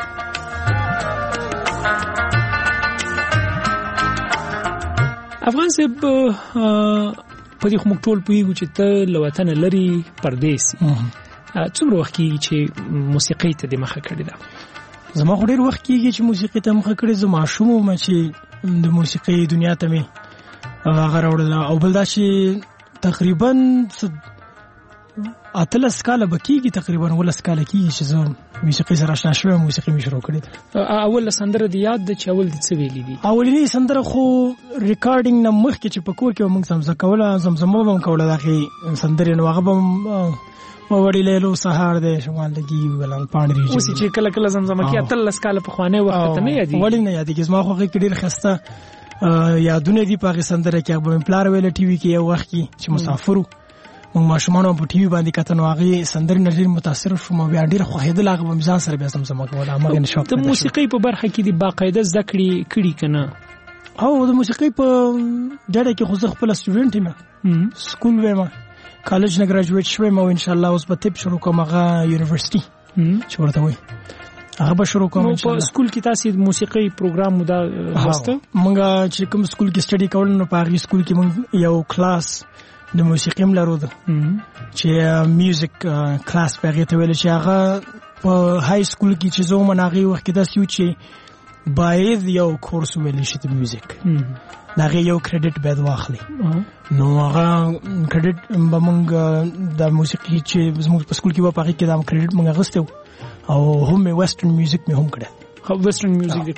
افغان صاحب په دې خو موږ ټول پوهیږو چې ته له وطنه لرې پردیس څومره وخت کېږي چې موسیقۍ ته دې مخه کړې ده؟ زما خو ډېر وخت کېږي چې موسیقۍ ته مخه کړې. زه ماشوم وم چې د موسیقۍ دنیا ته مې هغه راوړله، او بل دا چې تقریبا 18 کاله به کېږي، تقریبا 19 کاله کېږي چې زه موسیقۍ سره اشنا شوی، موسیقي مې شروع کړې ده. اول سندره دې یاد ده چې اول دې څه ویلي دي؟ اولنۍ سندره خو ریکارډینګ نه مخکې چې په کور کې موږ زمزمه کوله، زمزمه به هم کوله د هغې سندرې، نو هغه به هم وړي لیلو سهار دی شمال لګي ولنګ پاڼې ریږي. اوس چې کله کله زمزمه کې 18 کاله پخوانی وخت ته نه یادېږي؟ ولې نه یادېږي؟ زما خو هغې کې ډېر ښایسته یادونه دي په هغې سندره کې. هغه به مې پلار ویله ټي وي کې یو وخت کې چې مسافر وو، موږ ماشومان هم په ټي وي باندې کتل، نو هغې سندرې نه ډېر متاثره شوم او بیا ډېره خوښېدل. هغه به مې ځان سره بیا زمزمه کوله. هماغې نه شوق. د موسیقۍ په برخه کې دې باقاعده زده کړې کړي که نه؟ او د موسیقۍ په ډډه کې خو زه خپله سټوډنټ یم، سکول ویم، کالج نه ګریجویټ شوم او ان شاء الله اوس به طب شروع کوم هغه یونیورسيټي چې ورته وي هغه به شروع کوم ان شاء الله. په سکول کې تاسو موسیقي پروګرام مو دا واسطه مونږ چې کوم سکول کې سټډي کول نو په هغه سکول کې مونږ یو کلاس د موسیقي هم لرو چې میوزیک کلاس په هغه ته ویل چې هغه په های سکول کې چې زه مناغي وخت کې د سیو چې باید یو کورس ویل شي د میوزیک دا یو کریډټ به واخلي نو هغه کریډټ به مونږ د موسیقي چې زموږ په سکول کې و په هغه کې دا کریډټ مونږ غوښتو او هم ویسټرن میوزیک مې هم کړه. ویسټرن میوزیک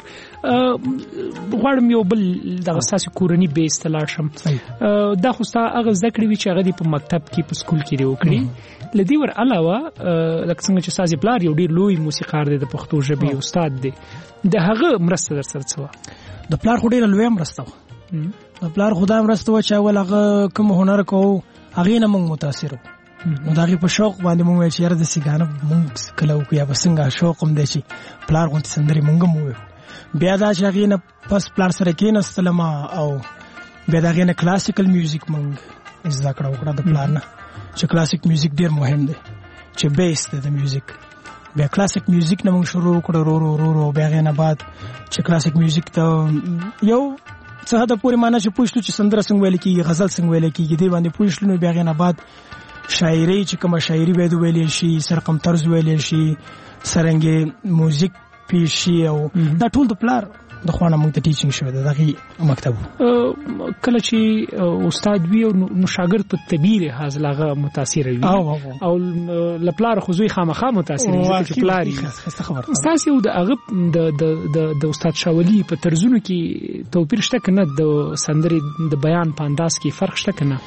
غواړم یو بل د اساسي کورنی بیس ته لاړ شم. دا خو ستا هغه ذکر وی چې هغه په مکتب کې په سکول کې وکړي لدی ور علاوه لکه څنګه چې سازي پلار یو ډیر لوی موسیقار دی د پښتو ژبې استاد دی د هغه مرسته در سره څه د پلار خو ډیر لوی مرسته د پلار خدای مرسته و چې اول هغه کوم هنر کو هغه نه موږ متاثر نو دا غي په شوق باندې موږ چې یاره د سیګانه موږ کله وکیا بسنګا شوق هم دی چې پلار غونډه سندري موږ مو بیا دا چې هغه نه پس پلار سره کې نستلم او بیا دا غي نه کلاسیکل میوزیک موږ زده کړو د پلار نه چې کلاسیک میوزیک ډیر مهم دی چې بیس دی د میوزیک بیا کلاسیک میوزیک نه موږ شروع کړو رو بیا غي نه بعد چې کلاسیک میوزیک ته یو څه د پوری معنی چې پوښتنه چې سندره څنګه ویل کیږي غزل څنګه ویل کیږي دی باندې پوښتنه بیا غي نه بعد شاعری چې کوم شاعری وید ویل شي سرقم طرز ویل شي سرنګي موزیک پیشي او دا ټول د پلار د خوانه موږ ته ټیچینګ شوی دی دغه مکتب کله چې استاد وی او نو شاګرد په طبيعي لحاظ لاغه متاثر وي او لپلار خو زوی خامخا متاثر وي چې پلاری تاسو د هغه د استاد شاولی په طرزونو کې توپیر شته کنه د سندري د بیان په انداز کې فرق شته کنه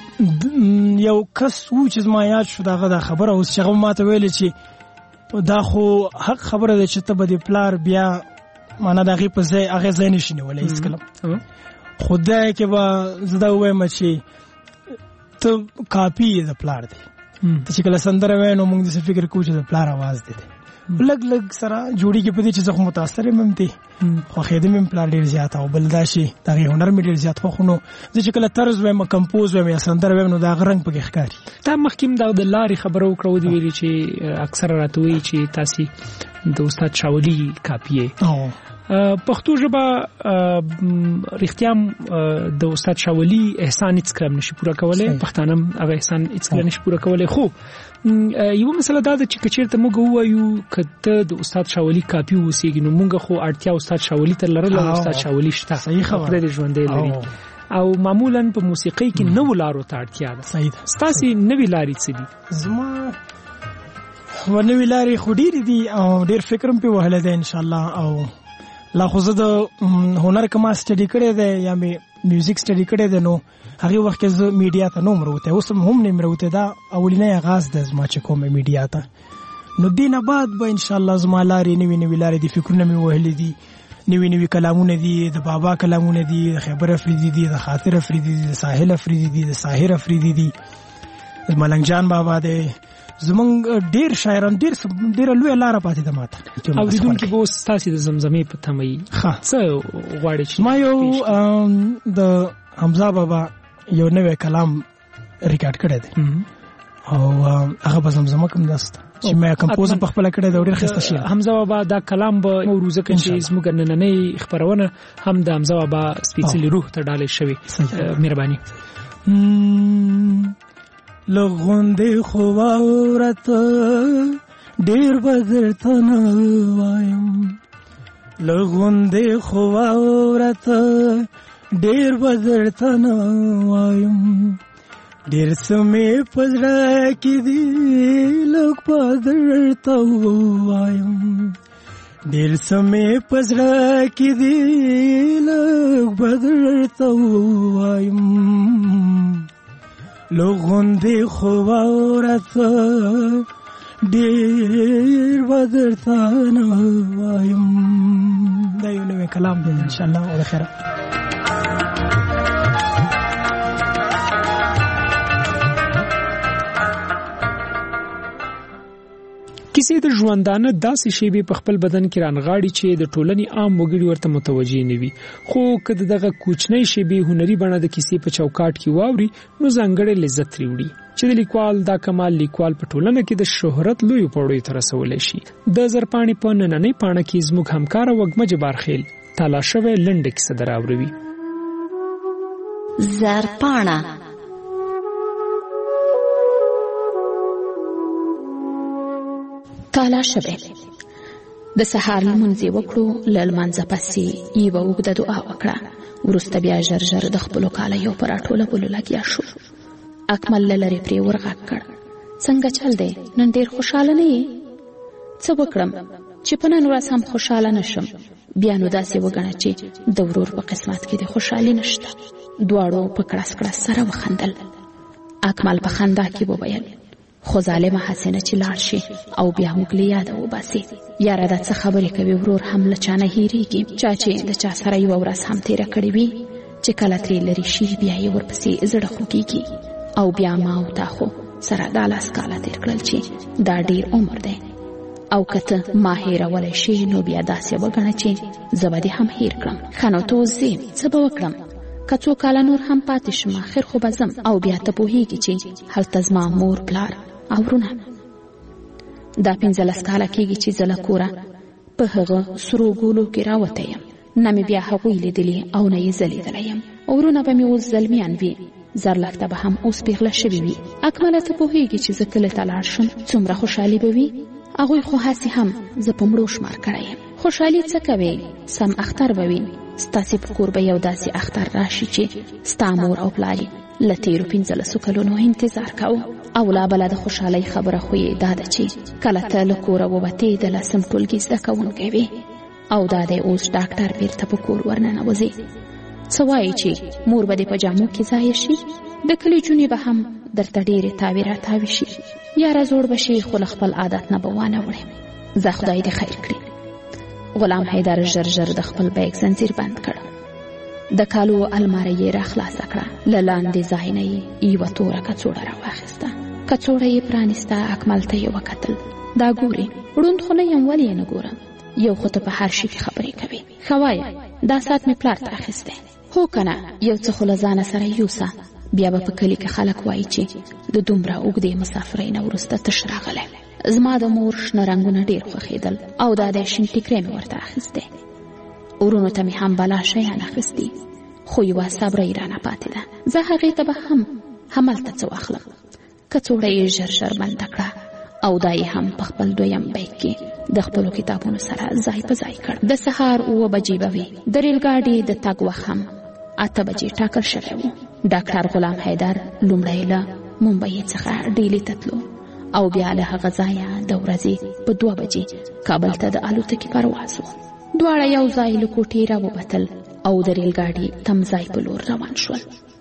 یو کس و چې ما یاد شو دغه خبره اوس چې هغه ماته ویل چې دا خو حق خبره ده چې ته به د پلار بیا معنا دغه په ځای هغه ځای نشي ولې هیڅ کلم خدای کې به زدا وایم چې ته کاپی د پلار دی ته چې کله سندره وای نو موږ د فکر کوو چې د پلار आवाज دی لګ سره جوړی کې پدې چې زه متاثر یم ته خو خېدم یم پلان ډیر زیات او بل داشي دا هنر مې ډیر زیات خو نو چې کله طرز وایم کمپوز وایم یا سندره وایم نو دا غرنګ پکې ښکاری دا مخکیم د لارې خبرو کړو دی ویلي چې اکثر راتوي چې تاسو د استاد شاولی کاپیه پښتو ژبه رښتیام د استاد شاولی احسان هیڅ کلم نشي پوره کولای پښتانم هغه احسان هیڅ کلم نشي پوره کولای خو یو مسله دا چې کچیرته موږ وایو کته د استاد شاولی کاپی وسیږي نو موږ خو اړتیا استاد شاولی ته لرله استاد شاولی شته صحیح خبره ده ژوندې لري او معمولا په موسیقۍ کې نو لارو ته اړتیا ده صحیح ده ستاسو نوې لارې څه دي زما ونوې لارې خو ډېرې دي او ډېر فکرم په وهله ده ان شاء الله او لا خو زه د هنر کما سټډي کړی دی یا مې میوزیک سټډي کړی دی نو هغه وخت کې زه میډیا ته نو مروته اوس هم نه مروته دا اولینې آغاز د زما چې کومه میډیا ته نو دینه بعد به ان شاء الله زما لارې نوې لارې دي فکرونه مې وهلې دي نوې کلامونه دي د بابا کلامونه دي د خیبر افریدي دي د خاطر افریدي دي د ساحل افریدي دي د ساحر افریدي دي ملنګ جان بابا دی زمونږ ډیر شاعران ډیر لوی لار پاتې ده ماته اوریدونکو به تاسو د زمزمې په تمه څه غواړي ما یو د حمزه بابا یو نوې کلام ریکارډ کړی دی او هغه به زمزمه کوم داسته چې ما کمپوز په خپل کړی دا ډیر خسته شي حمزه بابا دا کلام به موروزه کې چې زموږ نننې خبرونه هم د حمزه بابا سپیڅلی روح ته ډالې شوی مهرباني لغوندې خو واورت ډېر بدرته نه وایم لغوندې خو واورت ډېر بدرته نه وایم ډېر څه مې په زړه کې دي لږ بدرته وایم ډېر څه مې په زړه کې دي لږ بدرته وایم لغوندې خو واورت ډېر بدرته نه وایم دا یو نوی کلام دی ان شاء الله او خیره کیسې د ژوندانه داسې شیبې په خپل بدن کې رانغاړي چې د ټولنې عام وګړي ورته متوجي نه وي، خو کله دغه کوچنۍ شیبې هنري بڼه د کیسې په چوکاټ کې واوري نو ځانګړی لذت لري چې د لیکوال دا کمال لیکوال په ټولنه کې د شهرت لوی پوړیو ته رسولی شي. د زرپاڼې په نننۍ پاڼه کې زموږ همکار وګمه جبارخیل تالا شوی لنډه کیسه دراوروي. زرپاڼه تالا شوی. د سهار لمونځ وکړو، له لمانځه پسې یوه اوږده دعا وکړه، وروسته بیا ژر ژر د خپلو کالیو په راټولولو لګیا شو. اکمل له لرې پرې ورغږ کړ: څنګه چل دی؟ نن ډېر خوشحاله نه یې؟ څه وکړم چې په نن ورځ هم خوشحاله نشم؟ بیا نو داسې وګڼه چې د ورور په قسمت کې د خوشحالي نشته. دواړو په کړس کړس سره وخندل. اکمل په خندا کې وویل: خو ظالمه حسینه چې لاړ شي او بیا موږ له یاده وباسي. یاره دا څه خبرې کوي؟ ورور هم له چا نه هېرېږي. چا چې د چا سره یوه ورځ هم تېره کړې وي، چې کله ترې لرې شي بیا یې ورپسې زړه خوږېږي. او بیا ما او تا خو سره دا 10 کاله تېر کړل چې دا ډېر عمر دی. او که ته ما هېرولی شي نو بیا داسې وګڼه چې زه به دې هم هېر کړم. ښه نو ته اوس ځې، څه به وکړم؟ که څو کاله نور هم پاتې شم آخر خو به ځم، او بیا ته پوهېږي چې هلته زما مور پلار او ورونه. دا 15 کاله کېږي چې زه له کوره په هغه سرو ګولو کې راوتی یم. نه مې بیا هغوی لیدلي او نه یې زه لیدلی یم. ورونه به مې اوس زلمیان وي، زرلښته به هم اوس پیغله شوي وي. اکمله ته پوهېږي چې زه کله ته لاړ شم څومره خوشحالي به وي؟ هغوی خو هسې هم زه په مړو شمار کړی یم. خوشحالي څه کوې؟ سم اختر به وي. ستاسې په کور به یو داسې اختر راشي چې ستا مور او پلار له تېرو 15 کلونو انتظار کوو. او لا بله د خوشحالۍ خبره خو یې دا ده چې کله ته له کوره ووتې د 10م ټولګي زده کوونکی وې، او دا دی اوس ډاکټر بیرته په کور ورننوځې. څه وایي چې مور به دې په جامو کې ځایه شي؟ د کلي جونې به هم درته ډېرې تاوې راتاوې شي. یاره زوړ به شي خو له خپل عادت نه به وانه وړې. زه خدای دې خیر کړي. غلام حیدر ژر ژر د خپل بیګ زنځیر بند کړ. د کالو المارۍ یې راخلاصه کړه. له لاندې ځای نه یې یوه توره کڅوړه راواخیسته. کڅوړه یې پرانیسته. اکمل ته یې وکتل. دا ګورې؟ ړوند خو نه یم، ولې یې نه ګورم؟ یو خو ته په هر شي کې خبرې کوې. ښه وایه، دا ساعت مې پلار ته اخیستی. هو که نه، یو څه خو له ځانه سره یوسه. بیا به په کلي کې خلک وایي چې د دومره اوږدې مسافرۍ نه وروسته تش راغلی. زما د مور شنه رنګونه ډېر خوښېدل، او دا د شین ټیکری مې ورته اخیستی. ورونو ته مې هم بلا شیان اخیستي، خو یوه صبره یې رانه پاتې ده. زه هغې ته به هم هملته څه واخلم. کڅوړه یې ژر ژر بنده کړه، او دا یې هم په خپل 2یم بیګ کې د خپلو کتابونو سره ځای په ځای کړ. د سهار 9 بجې به وي. د ریلګاډي د تګ وخت هم 8 بجې ټاکل شوی و. ډاکټر غلام حیدر لومړی له ممبئی څخه ډیلي ته تلو، او بیا له هغه ځایه د ورځې په 2 بجې کابل ته د الوتکې پرواز و. دواړه یو ځای له کوټې راووتل او د ریلګاډي تمځای په لور روان شول.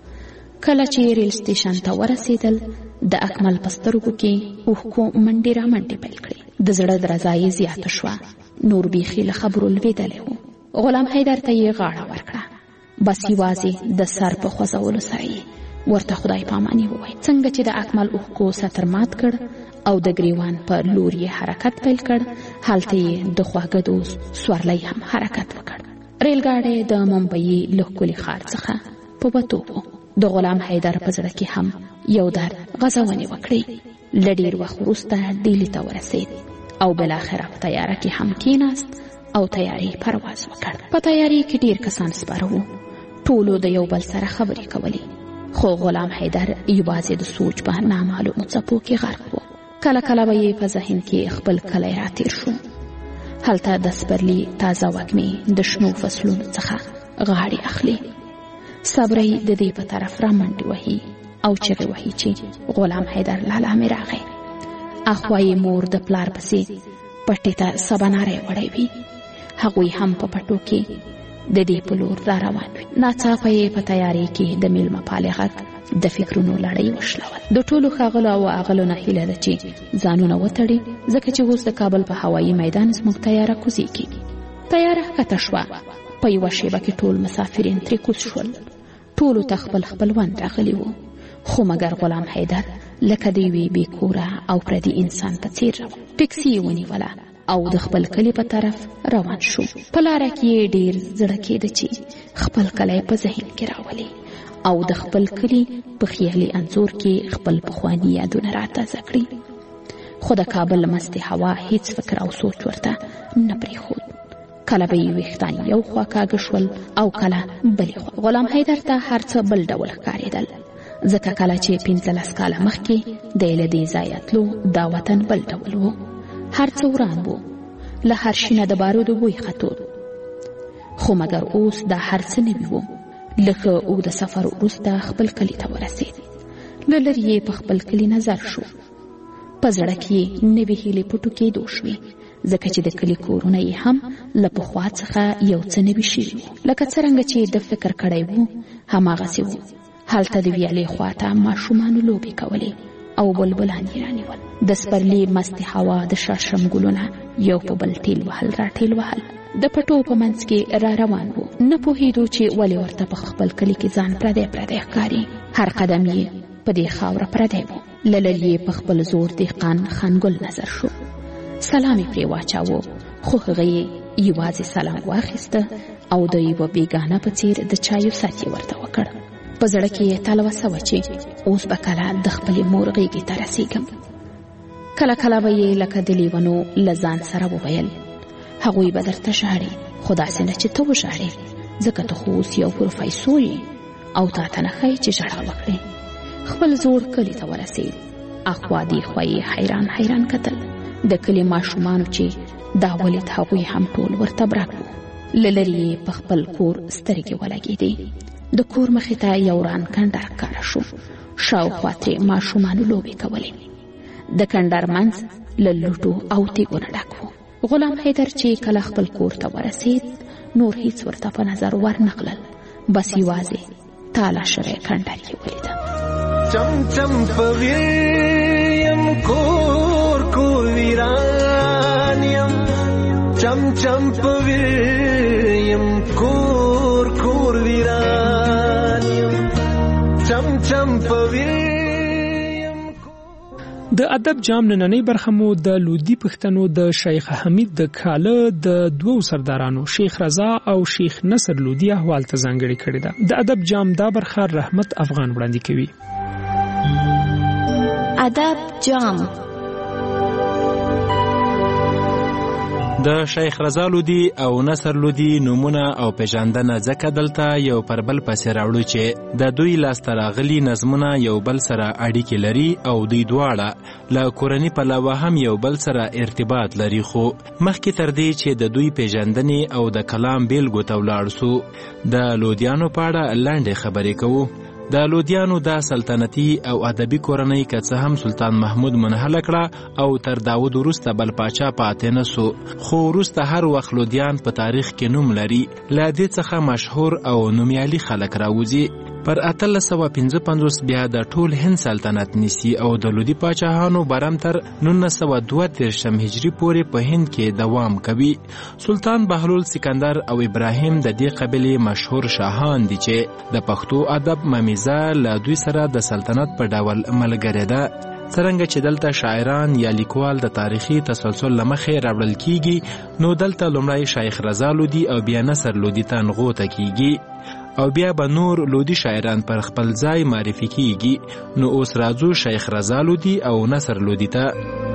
کله چې ریل سټیشن ته ورسېدل، د اکمل په سترګو کې اوښکو منډې رامنډې پیل کړې. د زړه درزا یې زیاته شوه. نور بیخي له خبرو لوېدلی و. غلام حیدر ته یې غاړه ورکړه. بس یوازې د سر په خوځولو سره یې ورته خدای پاماني وویل. څنګه چې د اکمل اوښکو سطر مات کړ او د ګریوان په لور یې حرکت پیل کړ، هلته یې د خواږدو سورلی هم حرکت وکړ. ریلګاډی د ممبئی له ښکلي ښار څخه په وتو و. د غلام حیدر په زړه کې هم یو در غځونې وکړې. له ډېر وخت وروسته ډیلي ته ورسېد، او بالاخره په تیاره کې هم کېناست او تیارې پرواز وکړ. په تیارې کې ډېر کسان سپاره وو. ټولو د یو بل سره خبرې کولې، خو غلام حیدر یوازې د سوچ په نامعلومو څپو کې غرق و. کله کله به یې په ذهن کې خپل کلی راتېر شو. هلته د سپرلي تازه وږمې د شنو فصلونو څخه غاړې اخلي. صبرۍ د دې په طرف رامنډې وهي او چغې وهي چې غلام حیدر لالا مې راغی. اخوا یې مور د پلار پسې پټې ته سباناری وړی وي. هغوی هم په پټو کې د دې په لور را روان وي. ناڅاپه یې په تیارې کې د میلمه پالې غږ د فکرونو لړۍ وشلول. د ټولو ښاغلو او اغلو نه هیله ده چې ځانونه وتړي، ځکه چې اوس د کابل په هوایي میدان زموږ تیاره کوزیږي. تیاره ښکته شوه. په یوه شیبه کې ټول مسافرین ترې کوز شول. ټولو ته خپل خپلوان راغلي وو، خو مګر غلام حیدر لکه د یوې بېکوره او پردي انسان په څېر روان. ټکسي یې ونیوله او د خپل کلي په طرف روان شو. په لاره کې یې ډېر زړه کېده چې خپل کلی په ذهن کې راولي او د خپل کلي په خیالي انځور کې خپل پخواني یادونه راتازه کړي. خو د کابل مستې هوا هیڅ فکر او سوچ ورته نه پرېښود. کله به یې ویښتان یو خوا کاږه شول او کله بلې خوا. غلام حیدر ته هر څه بل ډول ښکارېدل، ځکه کله چې 15 کاله مخکې د یې له دې ځایه تلو دا وطن بل ډول و. هر څه وران و، له هر شي نه د بارودو بوی خطود. خو مګر اوس دا هر څه نوي و. لکه اوږده سفر وروسته خپل کلي ته ورسېد. له لرې یې په خپل کلي نظر شو. په زړه کې یې نوې هیلې پټو کېدو شوې، ځکه چې د کلي کورونه یې هم له پخوا څخه یو څه نوي شوي وو. لکه څرنګه چې د فکر کړی و هماغسې و. هلته د ویالې خواته ماشومانو لوبې کولې او بلبلان یې رانیول. د سپرلي مستې هوا د شړشم ګلونه یو په بل ټیل وهل را ټیل وهل. د پټو په منځ کې را روان و. نه پوهېدو چې ولې ورته په خپل کلي کې ځان پردی پردی ښکاري. هر قدم یې په دې خاوره پردی و. له لرې یې په خپل زوړ دهقان خانګل نظر شو. سلام یې پرې واچاوه، خو هغه یې یوازې سلام واخیسته او د یوه بېګانه په څېر د چایو ست یې ورته وکړ. په زړه کې یې تلوسه وه چې اوس به کله د خپلې مور غېږې ته رسېږم. کله کله به یې لکه د لیونو له ځان سره وویل هغوی به درته ژاړي، خو داسې نه چې ته وژاړې، ځکه ته خو اوس یو پروفیسور یې او تا ته نه ښایي چې ژړا وکړې. خپل زوړ کلي ته ورسېد. اخوا دېخوا یې حیران حیران کتل. د کلي ماشومانو چې دا ولید هغوی هم ټول ورته برګ وو. له لرې یې په خپل کور سترګې ولګېدې. د کور مخې ته یو وران کندر ښکاره شو. شاوخوا ترې ماشومانو لوبې کولې. د کندر منځ له لوټو او تیږو نه ډک و. غلام حیدر چې کله خپل کور ته ورسېد نور هیڅ ورته په نظر ورنغلل، بس یوازې تالا شوی کندر یې ولیده. چم چم په ویم کور کور ویران یم، چم چم په ویم کور کور ویران یم، چم چم په د ادب جام نننۍ برخه مو د لودي پښتنو د شیخ حمید د کاله د دوو سردارانو شیخ رضا او شیخ نصر لودي احوال ته ځانګړې کړې ده. د ادب جام دا برخه رحمت افغان وړاندې کوي. ادب جام. د شیخ رضا لودي او نصر لودي نومونه او پیژندنه ځکه دلته یو پر بل پسې راوړو چې د دوی لاسته راغلي نظمونه یو بل سره اړیکې لري او دوی دواړه له کورنۍ پلوه هم یو بل سره ارتباط لري. خو مخکې تر دې چې د دوی پیژندنې او د کلام بیلګو ته ولاړ سو د لودیانو په اړه لنډې خبرې کوو. د لودیانو دا سلطنتي او ادبي کورنۍ که څه هم سلطان محمود منحله کړه او تر داود وروسته بل پاچا پاتې نه سو، خو وروسته هر وخت لودیان په تاریخ کې نوم لري. له دې څخه مشهور او نومیالي خلک راوځي. پر 1855 بیا د ټول هند سلطنت نیسي او د لودي پاچاهانو برم تر 1932 هجری پورې په هند کې دوام کوي. سلطان بهلول سکندر او ابراهیم د دې قبیلې مشهور شاهان دي چې د پښتو ادب ممیزه له دوی سره د سلطنت په ډول ملګری ده. څرنګه چې دلته شاعران یا لیکوال د تاریخي تسلسل له مخې راوړل کیږي، نو دلته لومړی شیخ رضا لودي او بیا نصر لودي ته نغوته کیږي او بیا به نور لودي شاعران پر خپل ځای معرفي کیږي. نو اوس راځو شیخ رضا لودي او نصر لودي ته.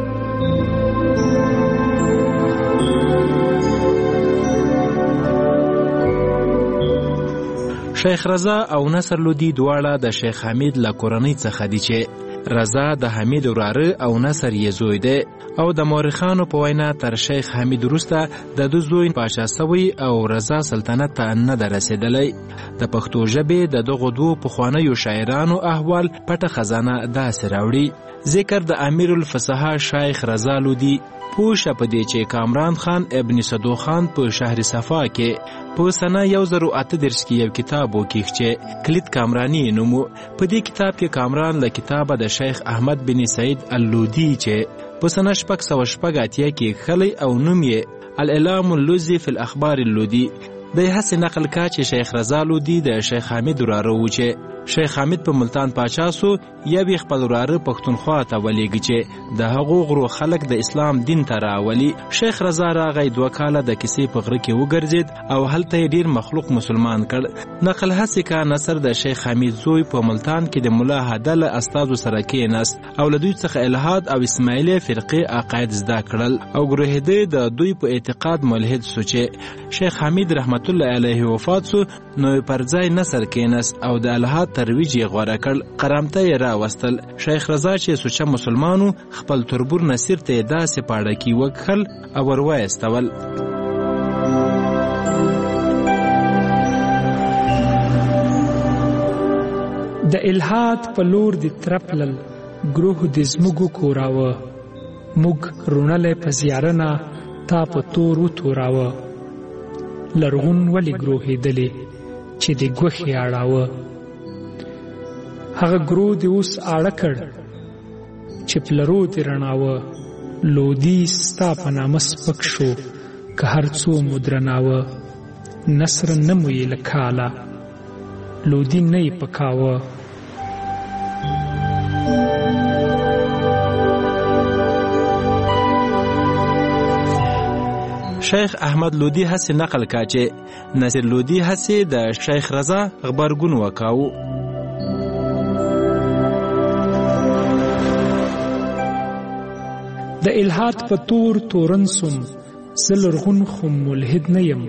شیخ رضا او نصر لودي دواړه د شیخ حمید له کورنۍ څخه دي چې رضا د حمید وراره او نصر یې زوی دی او د مورخانو په وینا تر شیخ حمید وروسته د دو زوی پاچا سوی او رضا سلطنت ته نه ده رسېدلی. د پښتو ژبې د دغو دوو پخوانیو شاعرانو احوال پټه خزانه داسې راوړي. ذکر د امیر الفصحا شیخ رضا لودي پوښه په دې چې کامران خان ابن صدو خان په شهر صفا کې په سنه 1038 کې یو کتاب وکیښ چې کلید کامرانی نومو. په دې کتاب کې کامران له کتابه د شیخ احمد بن سعید اللودي چې په سنه 680 کې خلی او نوم یې الاعلام اللوزي فی الاخبار اللودي د هڅې نقل کا چې شیخ رضا لودي د شیخ حمید وراره و چې شیخ حمید په ملتان پاچا سو یا به خپل وراره پښتونخوا ته ولېږي چې د هغو غرو خلک د اسلام دین ته راولي. شیخ رضا راغی 2 کاله د کیسې په غره کې وګرځید او هلته ډیر مخلوق مسلمان کړ. نقل هسې کا نصر د شیخ حمید زوی په ملتان کې د مولا هدل استادو سره کېناست او له دوی څخه الحاد او اسماعیلی فرقې عقاید زده کړل او ګروهیدې د دوی په اعتقاد ملحد سو چې شیخ حمید رحمت الله علیه وفات سو نو پر ځای نصر کېناست او د الحاد ترویج یې غوره کړ. قرامته یې راوستل. شیخ رضا چې سوچه مسلمانو خپل تربور نصیر ته داسې پاړکی وکړل او ورواستول. د الحاد په لور د ترپلل گروه د زموږ کوراوه موږ رونلې په زیارنه تا په تور و توراوه لرغون ولی گروه دلی چې د ګوخې اړاوه هغه گروه د اوس اړه کړ چې پلرو د رڼاوه لودي ستا په نامه سپک شو که هر څو مدرناوه نصر نمو یې لکاله لودي نه یې پکاوه. شیخ احمد لودي هسې نقل کا چې نصر لودي هسې د شیخ رضا غبرګون وکاو. د الحاد په تور تورن سم زه لرغون خو ملحد نه یم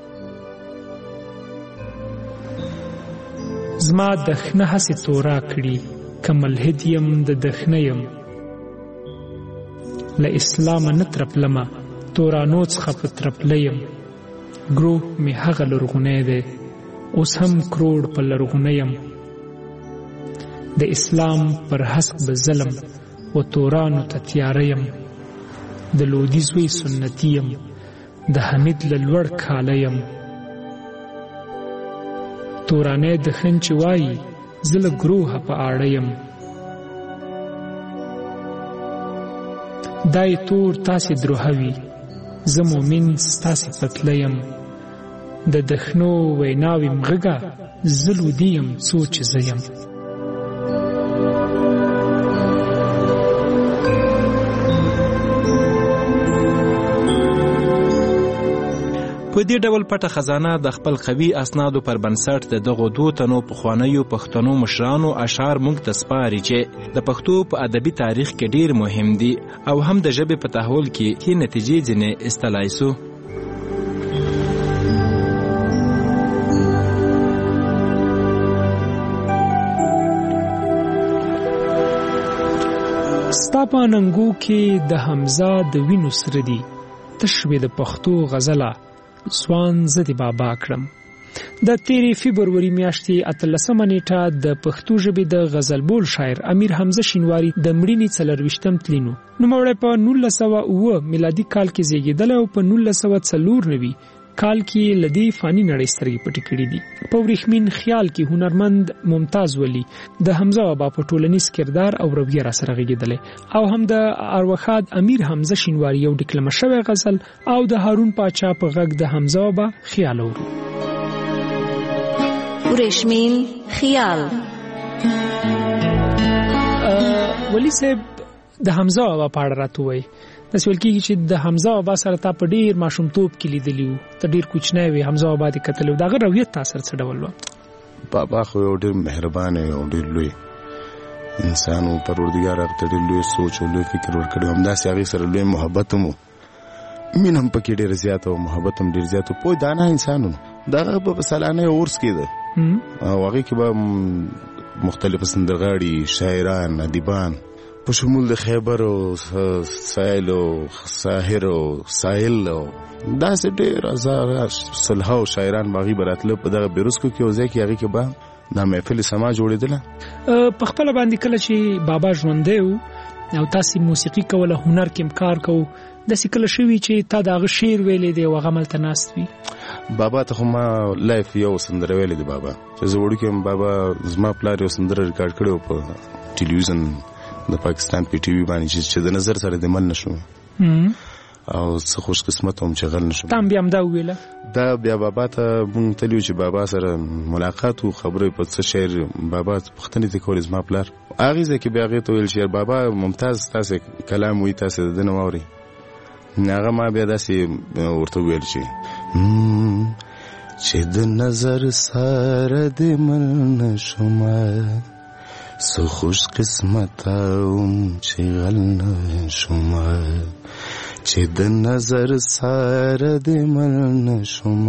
زما دښنه هسې تورا کړي که ملحد یم د دښنه یم له اسلامه نه ترپلمه تورانو څخه په ترپله یم ګروه مې هغه لرغونی دی اوس هم کروړ په لرغونه یم د اسلام پر حسب ظلم و تورانو ته تیاره یم د لودي زوی سنتي یم د حمید له لوړ کاله یم تورانې د خن چې وایي زه له ګروهه په اړه یم دا یې تور تاسې دروهوي زه مومن ستاسې پتله یم د دښنو ویناوې مغږه زه لودي یم څو چې زه یم. په دې ډول پټه خزانه د خپل قوي اسنادو پر بنسټ د دغو 2 تنو پخوانیو پښتنو مشرانو اشعار موږ ته سپاري چې د پښتو په ادبي تاریخ کې ډیر مهم دي او هم د ژبې په تحول کې هي نتیجې ځینې استلای سو. ستا په ننګو کې د حمزه د وینو سره دي تشوي د پښتو غزله سوان زدي بابا کړم. د 13 فبروري میاشتې 13 نیټه د پښتو ژبې د غزلبول شاعر امیر حمزه شینواری د مړینې 24م تلینو نوموړی په 1909 میلادي کال کې زیږیدل او په 1994 کال کې لدی فانی نړۍ سترګې پټې کړې دي. په ورېښمین خیال کې هنرمند ممتاز ولی د حمزه بابا په ټولنیز کردار او رویه را سره غږیدل او هم د اروخاد امیر حمزه شینواری یو ډیکلمه شوی غزل او د هارون پاچا په غږ د حمزه بابا خیال اورو. ورېښمین خیال ولی صاحب د حمزه بابا په اړه راته وایي داسې ویل کېږي چې د حمزه بابا سره تا په ډېر ماشومتوب کې لیدلی وو ته ډېر کوچنی وې حمزه بابا دې کتلی و د هغه رویت تا سره څه ډول وه؟ بابا خو یو ډېر مهربان او ډېر لوی انسان و پروردګار هغه ته ډېر لوی سوچ او لوی فکر ورکړی و همداسې هغې سره لوی محبت هم و مینه هم پکې ډېره زیاته و محبت هم ډېر زیات و پوه دانه انسان و د هغه به په سالانه عرس کېده او هغې کې به مختلفه سندرغاړي شاعران ادیبان په شمول د خیبر او سایل او ساحر او ساحل او داسې ډېر هزار صلحه او شاعران باغي براتله په دغه بیروسکو کې او ځای کې هغې کې به دا محفل سما جوړېدله. په خپله باندې کله چې بابا ژوندی و او تاسې موسیقي کوله هنر کې کار کوو داسې کله شوي چې تا د هغه شعر ویلی دی او هغه هملته ناست وي؟ بابا ته خو ما لایف یو سندره ویلی دی بابا چې زه وړوکی یم بابا زما پلار یو سندره ریکارډ کړی و په ټلویزیون د پاکستان په ټي وي باندې چې د نظر سره د مل نشو او څه خوش قسمت هم چې غل نشم. تام بیا هم دا ویله دا بیا بابا ته مونږ تلیو چې بابا سره ملاقات او خبرې په څه شعر بابا پښتنې ته کول زما پلار هغه ځکه بیا هغه ته ویل شعر بابا ممتاز تاسو کلام وی تاسو د نووري هغه ما بیا داسې ورته ویل چې د نظر سره د مل نشم سو خوش قسمت اوم چې غل نشم چې د نظر سره د مل نشم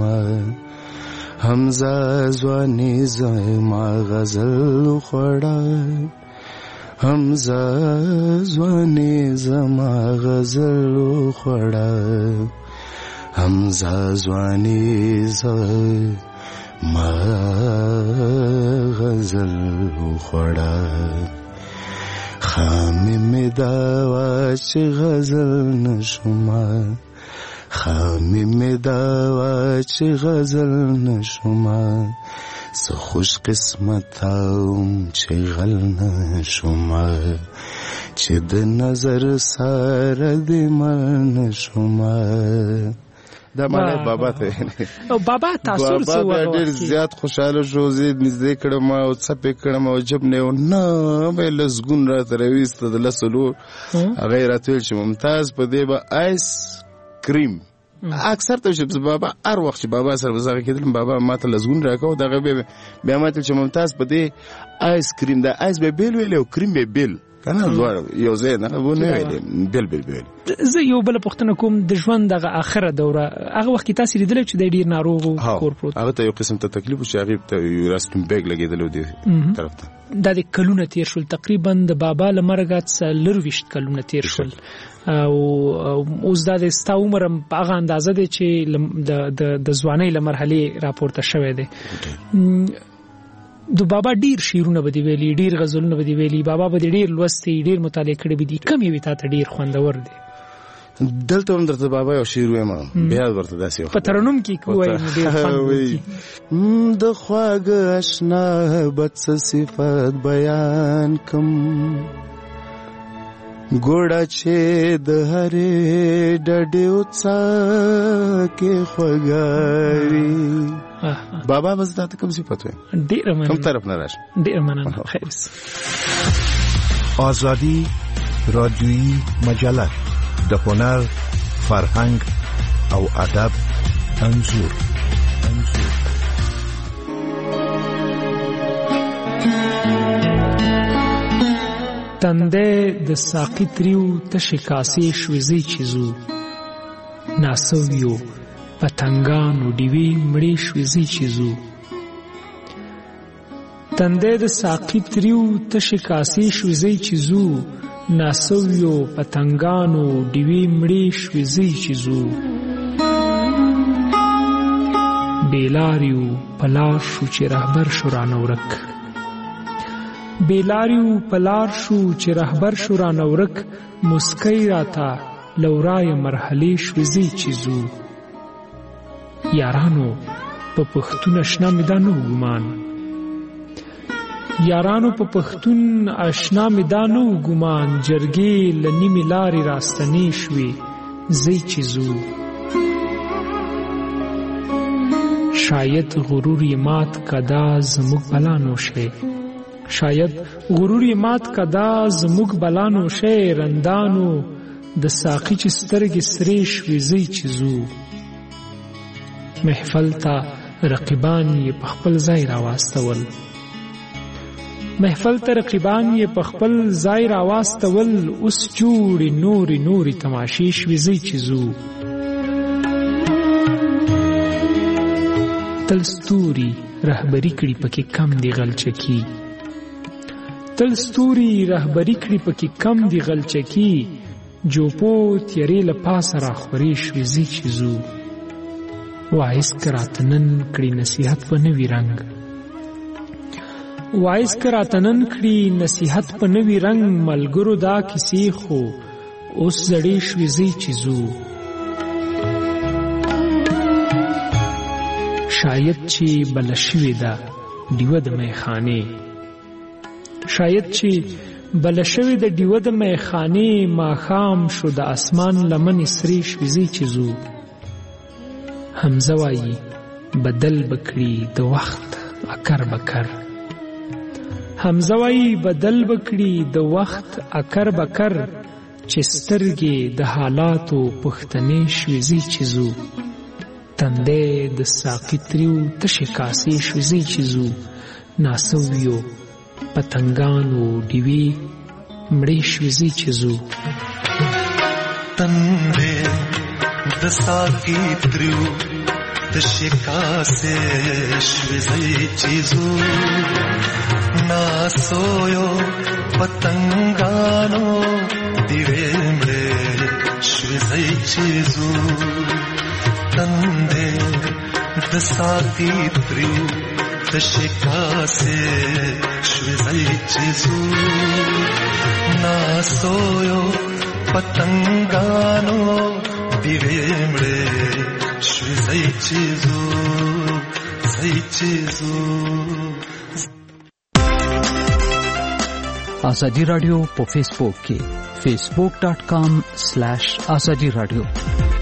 همزه ځواني زما غزل خوړه همزه ځواني زما غزل خوړه همزه ځواني زما غزل خوړه خامې مې دا وا چې غزل نشم خامې مې دا وا چې غزل نشم څه خوش قسمت اوم چې غل نشم چې د نظر سره د مل نشم. دا معنی بابا ته او بابا تاسو بابا ډیر زیات خوشاله شو زید نږدې کړم او څپې کړم او جب نه به لزګون را ترويست د لسلو هغه راتل چې ممتاز په دې به آیس کریم اکثر ته چې بابا هر وخت چې بابا سره وزغه کېدل بابا ماته لزګون راکاو دغه بیا ماته چې ممتاز په دې آیس کریم دا آیس به بیل ویل او کریم به بیل کنه یو ځای نه ونه ویل بیل زه یو بل پښتنه کوم د ژوند دغه اخره دوره هغه وخت تاسو لیدل چې د ډیر ناروغ کور پروت هغه ته یو قسم ته تکلیف چې هغه ته راستون بیگ لګیدل دی طرف ته د کلونه تیر شول تقریبا د بابا لمرګات سلر وشت کلونه تیر شول او اوس د ستا عمرم په هغه اندازه دی چې د ځوانۍ لمرحله راپورته شوه دی. د بابا ډیر شعرونه بدی ویلي ډیر غزلونه بدی ویلي بابا به ډیر لوستي ډیر مطالعه کړی بدی کم یو ته ډیر خوندور دی. دلته هم درته بابا یو شعر وایم بیا ورته داسې په ترنم کې کوی ډیر خوند د خواږه آشنا بد صفات بیان کم ګوړه چې د هرې ډډې اوڅا کې خوږاوي بابا بس دا ته کوم صفات وي ډیر مننه کوم طرف نه راش ډیر مننه خیر آزادی رادیویی مجله د هنر فرهنګ او ادب انځور تنده د ساقی تریو تشی کاسې شوزی چیزو ناسویو پتنګانو دیوی مړې شوزی چیزو تنده د ساقی تریو تشی کاسې شوزی چیزو ناسویو پتنګانو دیوی مړې شوزی چیزو بیلاریو پلار شو چې رهبر شو رانورک بیلاریو پلار شو چې رهبر شو رانورک مسکی راتا لورای مرحله شوزی چیزو یارانو په پښتون آشنا میدانو ګمان یارانو په پښتون آشنا میدانو ګمان جرګې لنی ملاري راستنی شوي زی چیزو شاید غرور مات کدا زموږ بلانو شه شاید غرور مات کدا زموږ بلانو شه رندانو د ساقی چې سترګې سرې شوي زی چیزو محفل ته رقیبان یې په خپل ځای راواستول محفل ته رقیبان یې په خپل ځای راواستول اوس جوړې نورې تماشې شوي زی چیزو تل ستوري رهبری کړي پکې کم دی غلچکی تل ستوري رهبری کړي پکې کم دی غلچکی جو پو تیرې لپاسه راخوري شوي زی چیزو وایس کراتنن کړي نصیحت په نوی رنگ وایس کراتنن کړي نصیحت په نوی رنگ ملګرو دا کیسې خو اوس زړې شوي زی چیزو شاید چې بل شوی دا دیوه د میخانه شاید چې بل شوی د دیو د میخانې ماښام شو د اسمان لمنې سرې شویزې چې ځو. حمزه وایي بدل بکړي د وخت اکر بکر. حمزه وایي بدل بکړي د وخت اکر بکر، چې سترګې د حالاتو پښتنې شویزې چې ځو. تندې د ساقي تریو تشې کاسې شویزې چې ځو. ناسویو پتنګانو ډیوې مړې شویزې چې ځو. تندې د ساقي تریو تشې کاسې شویزې چې ځو. ناسویو پتنګانو ډیوې مړې شویزې چې ځو. تندې د ساقي تریو تشې کاسې شویزې چې ځو. ناسویو پتنګانو ډیوې مړې شویزې چې ځو. آزادی رادیو په فیسبوک کې facebook.com/azadi radio